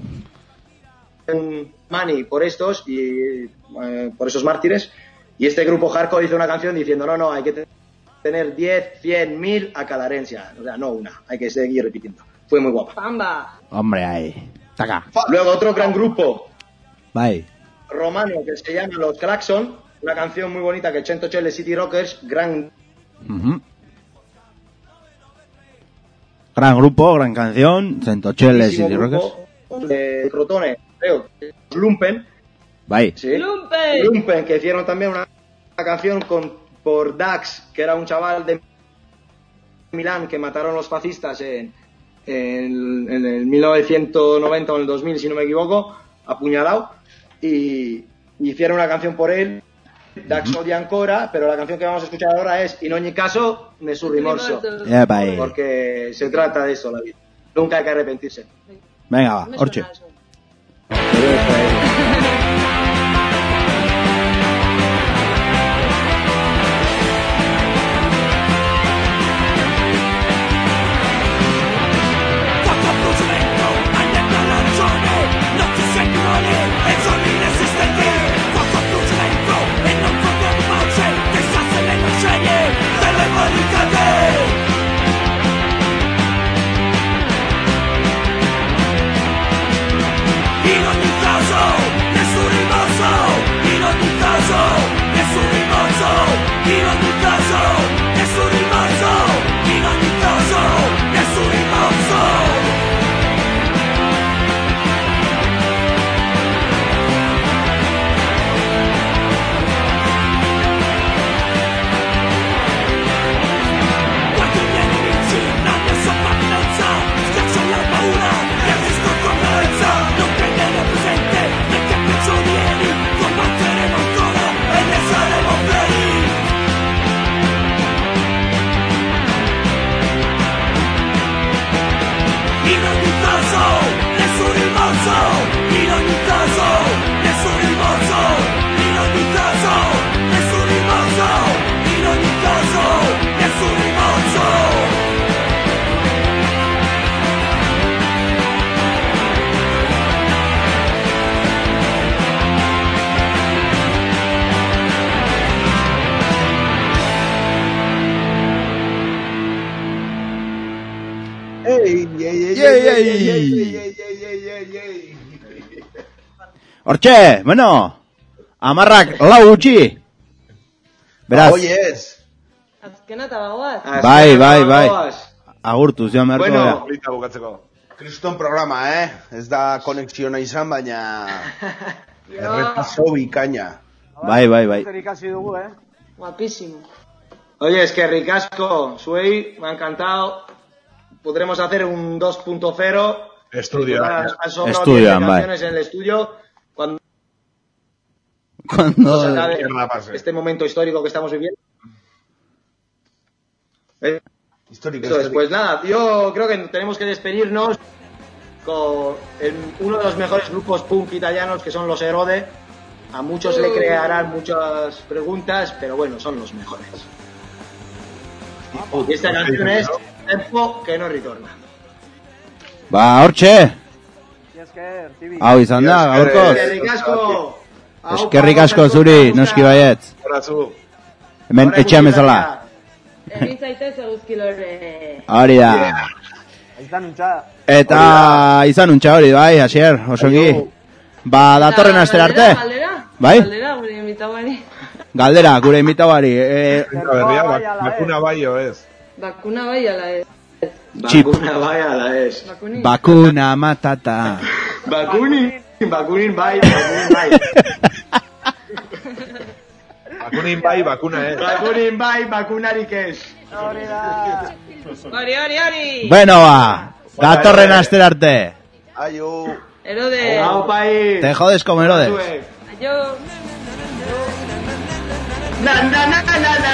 un money por estos y eh, por esos mártires, y este grupo hardcore hizo una canción diciendo no, no, hay que te- tener diez, cien, mil a Calarencia, o sea, no una, hay que seguir repitiendo. Fue muy guapa. Pamba. Hombre, ahí. Taca. Luego otro gran grupo Bai. romano que se llama Los Claxon, una canción muy bonita que Centochelle City Rockers, gran Mhm. Gran grupo, gran canción, Centochelle, City Rockers. grupo de Crotone, creo, Lumpen, Bai. ¿Sí? Lumpen. Lumpen, que hicieron también una, una canción con, por Dax, que era un chaval de Milán que mataron los fascistas en, en, en el mil novecientos noventa o en el dos mil, si no me equivoco, apuñalado, y, y hicieron una canción por él, Dax odia ancora, pero la canción que vamos a escuchar ahora es In ogni caso, nessun rimorso, Yeah, bye. porque se trata de eso la vida, nunca hay que arrepentirse. Venga, va, hortxe. In ogni caso, nessun rimorso. In ogni caso, nessun rimorso. In ogni caso, nessun rimorso. In ogni caso, nessun rimorso. Quanti miei nemici, la mia sopravvivenza, schiaccia la paura e rischio conversa. Non prendere presente perché peggio di ieri, combatteremo ancora e ne saremo fieri. In ogni caso, nessun rimorso. In ogni caso, nessun rimorso. In ogni caso, nessun rimorso. In ogni caso, nessun rimorso. Ei, ei, ei, Ei, ei. ei, ei, ei, ei, ei. Hortxe, bueno, amarrak lau utzi. Beraz, Oiez. Azkena eta bagoaz. bai, bai, bai. Agurtu, zion beharko Bueno, gara. Polita bukatzeko. Kriston programa, eh? Ez da konexiona izan, baina errepaso bikaina. Bai, bai, bai. Zer ikasi dugu, eh? Guapísimo. Oye, es que ricasco, Suey, me ha encantado. Podremos hacer un dos punto cero. Estudio. Has- has sobrado Estudian, diez bai. canciones en el estudio. Cuando Cuando... se acabe Mierda pase. este momento histórico que estamos viviendo. Eh, Histórico, Eso es, histórico. pues nada, yo creo que tenemos que despedirnos con el- uno de los mejores grupos punk italianos, que son los Erode. A muchos le crearán muchas preguntas, pero bueno, son los mejores. Y esta canción es Tempo que no retorna. Ba, hortxe, Y esker, Tibi. hau izan da, gaurkoz. Eskerrik asko! Eskerrik asko zuri, noski baietz. Horazu. Hemen etxean bezala. Egin zaitez eguzkilore. Hori da. Aizan untxa. Eta izan untxa hori, bai, Asier, osongi. Ba, datorren astera arte. Galdera? Bai? Galdera, gure invitauari. Galdera, gure imitauari. Eh, Zentra berria, bak- bakuna bai o ez. Bakuna bai ala ez. Chip. Bakuna bai ala ez. Bakuni. bakuna matata. Bakunin, bakunin bai, bakunin bai. Bakunin bai, bakuna ez. Bakunin bai, bakunarik ez. Hori da. Hori, hori, hori. Bueno, ba, datorren astera arte. Aio. Erode. Hau pai. Te jodes como Herodes. Aio. Na, na, na, na, na.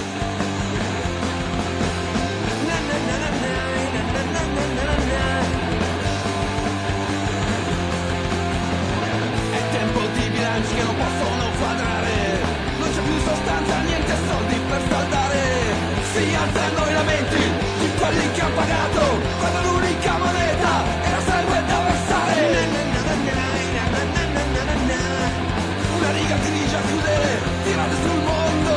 È tempo di bilanci che non possono quadrare. Non c'è più sostanza, niente soldi per saldare. Si alzano i lamenti di quelli che hanno pagato, quando l'unica moneta era sangue da versare. Una riga grigia a chiudere, tirate sul mondo.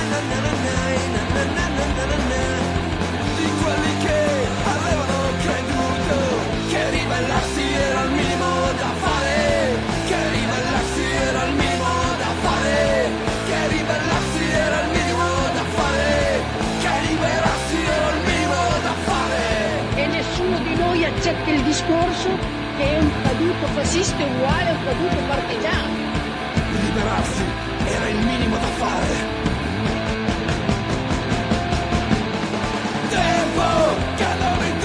Di quelli che avevano creduto che ribellarsi era il minimo da fare. Che ribellarsi era il minimo da fare. Che ribellarsi era il minimo da fare. Che liberarsi era il minimo da fare. E nessuno di noi accetta il discorso che è un caduto fascista uguale a un caduto partigiano. liberarsi era il minimo da fare. Tempo che non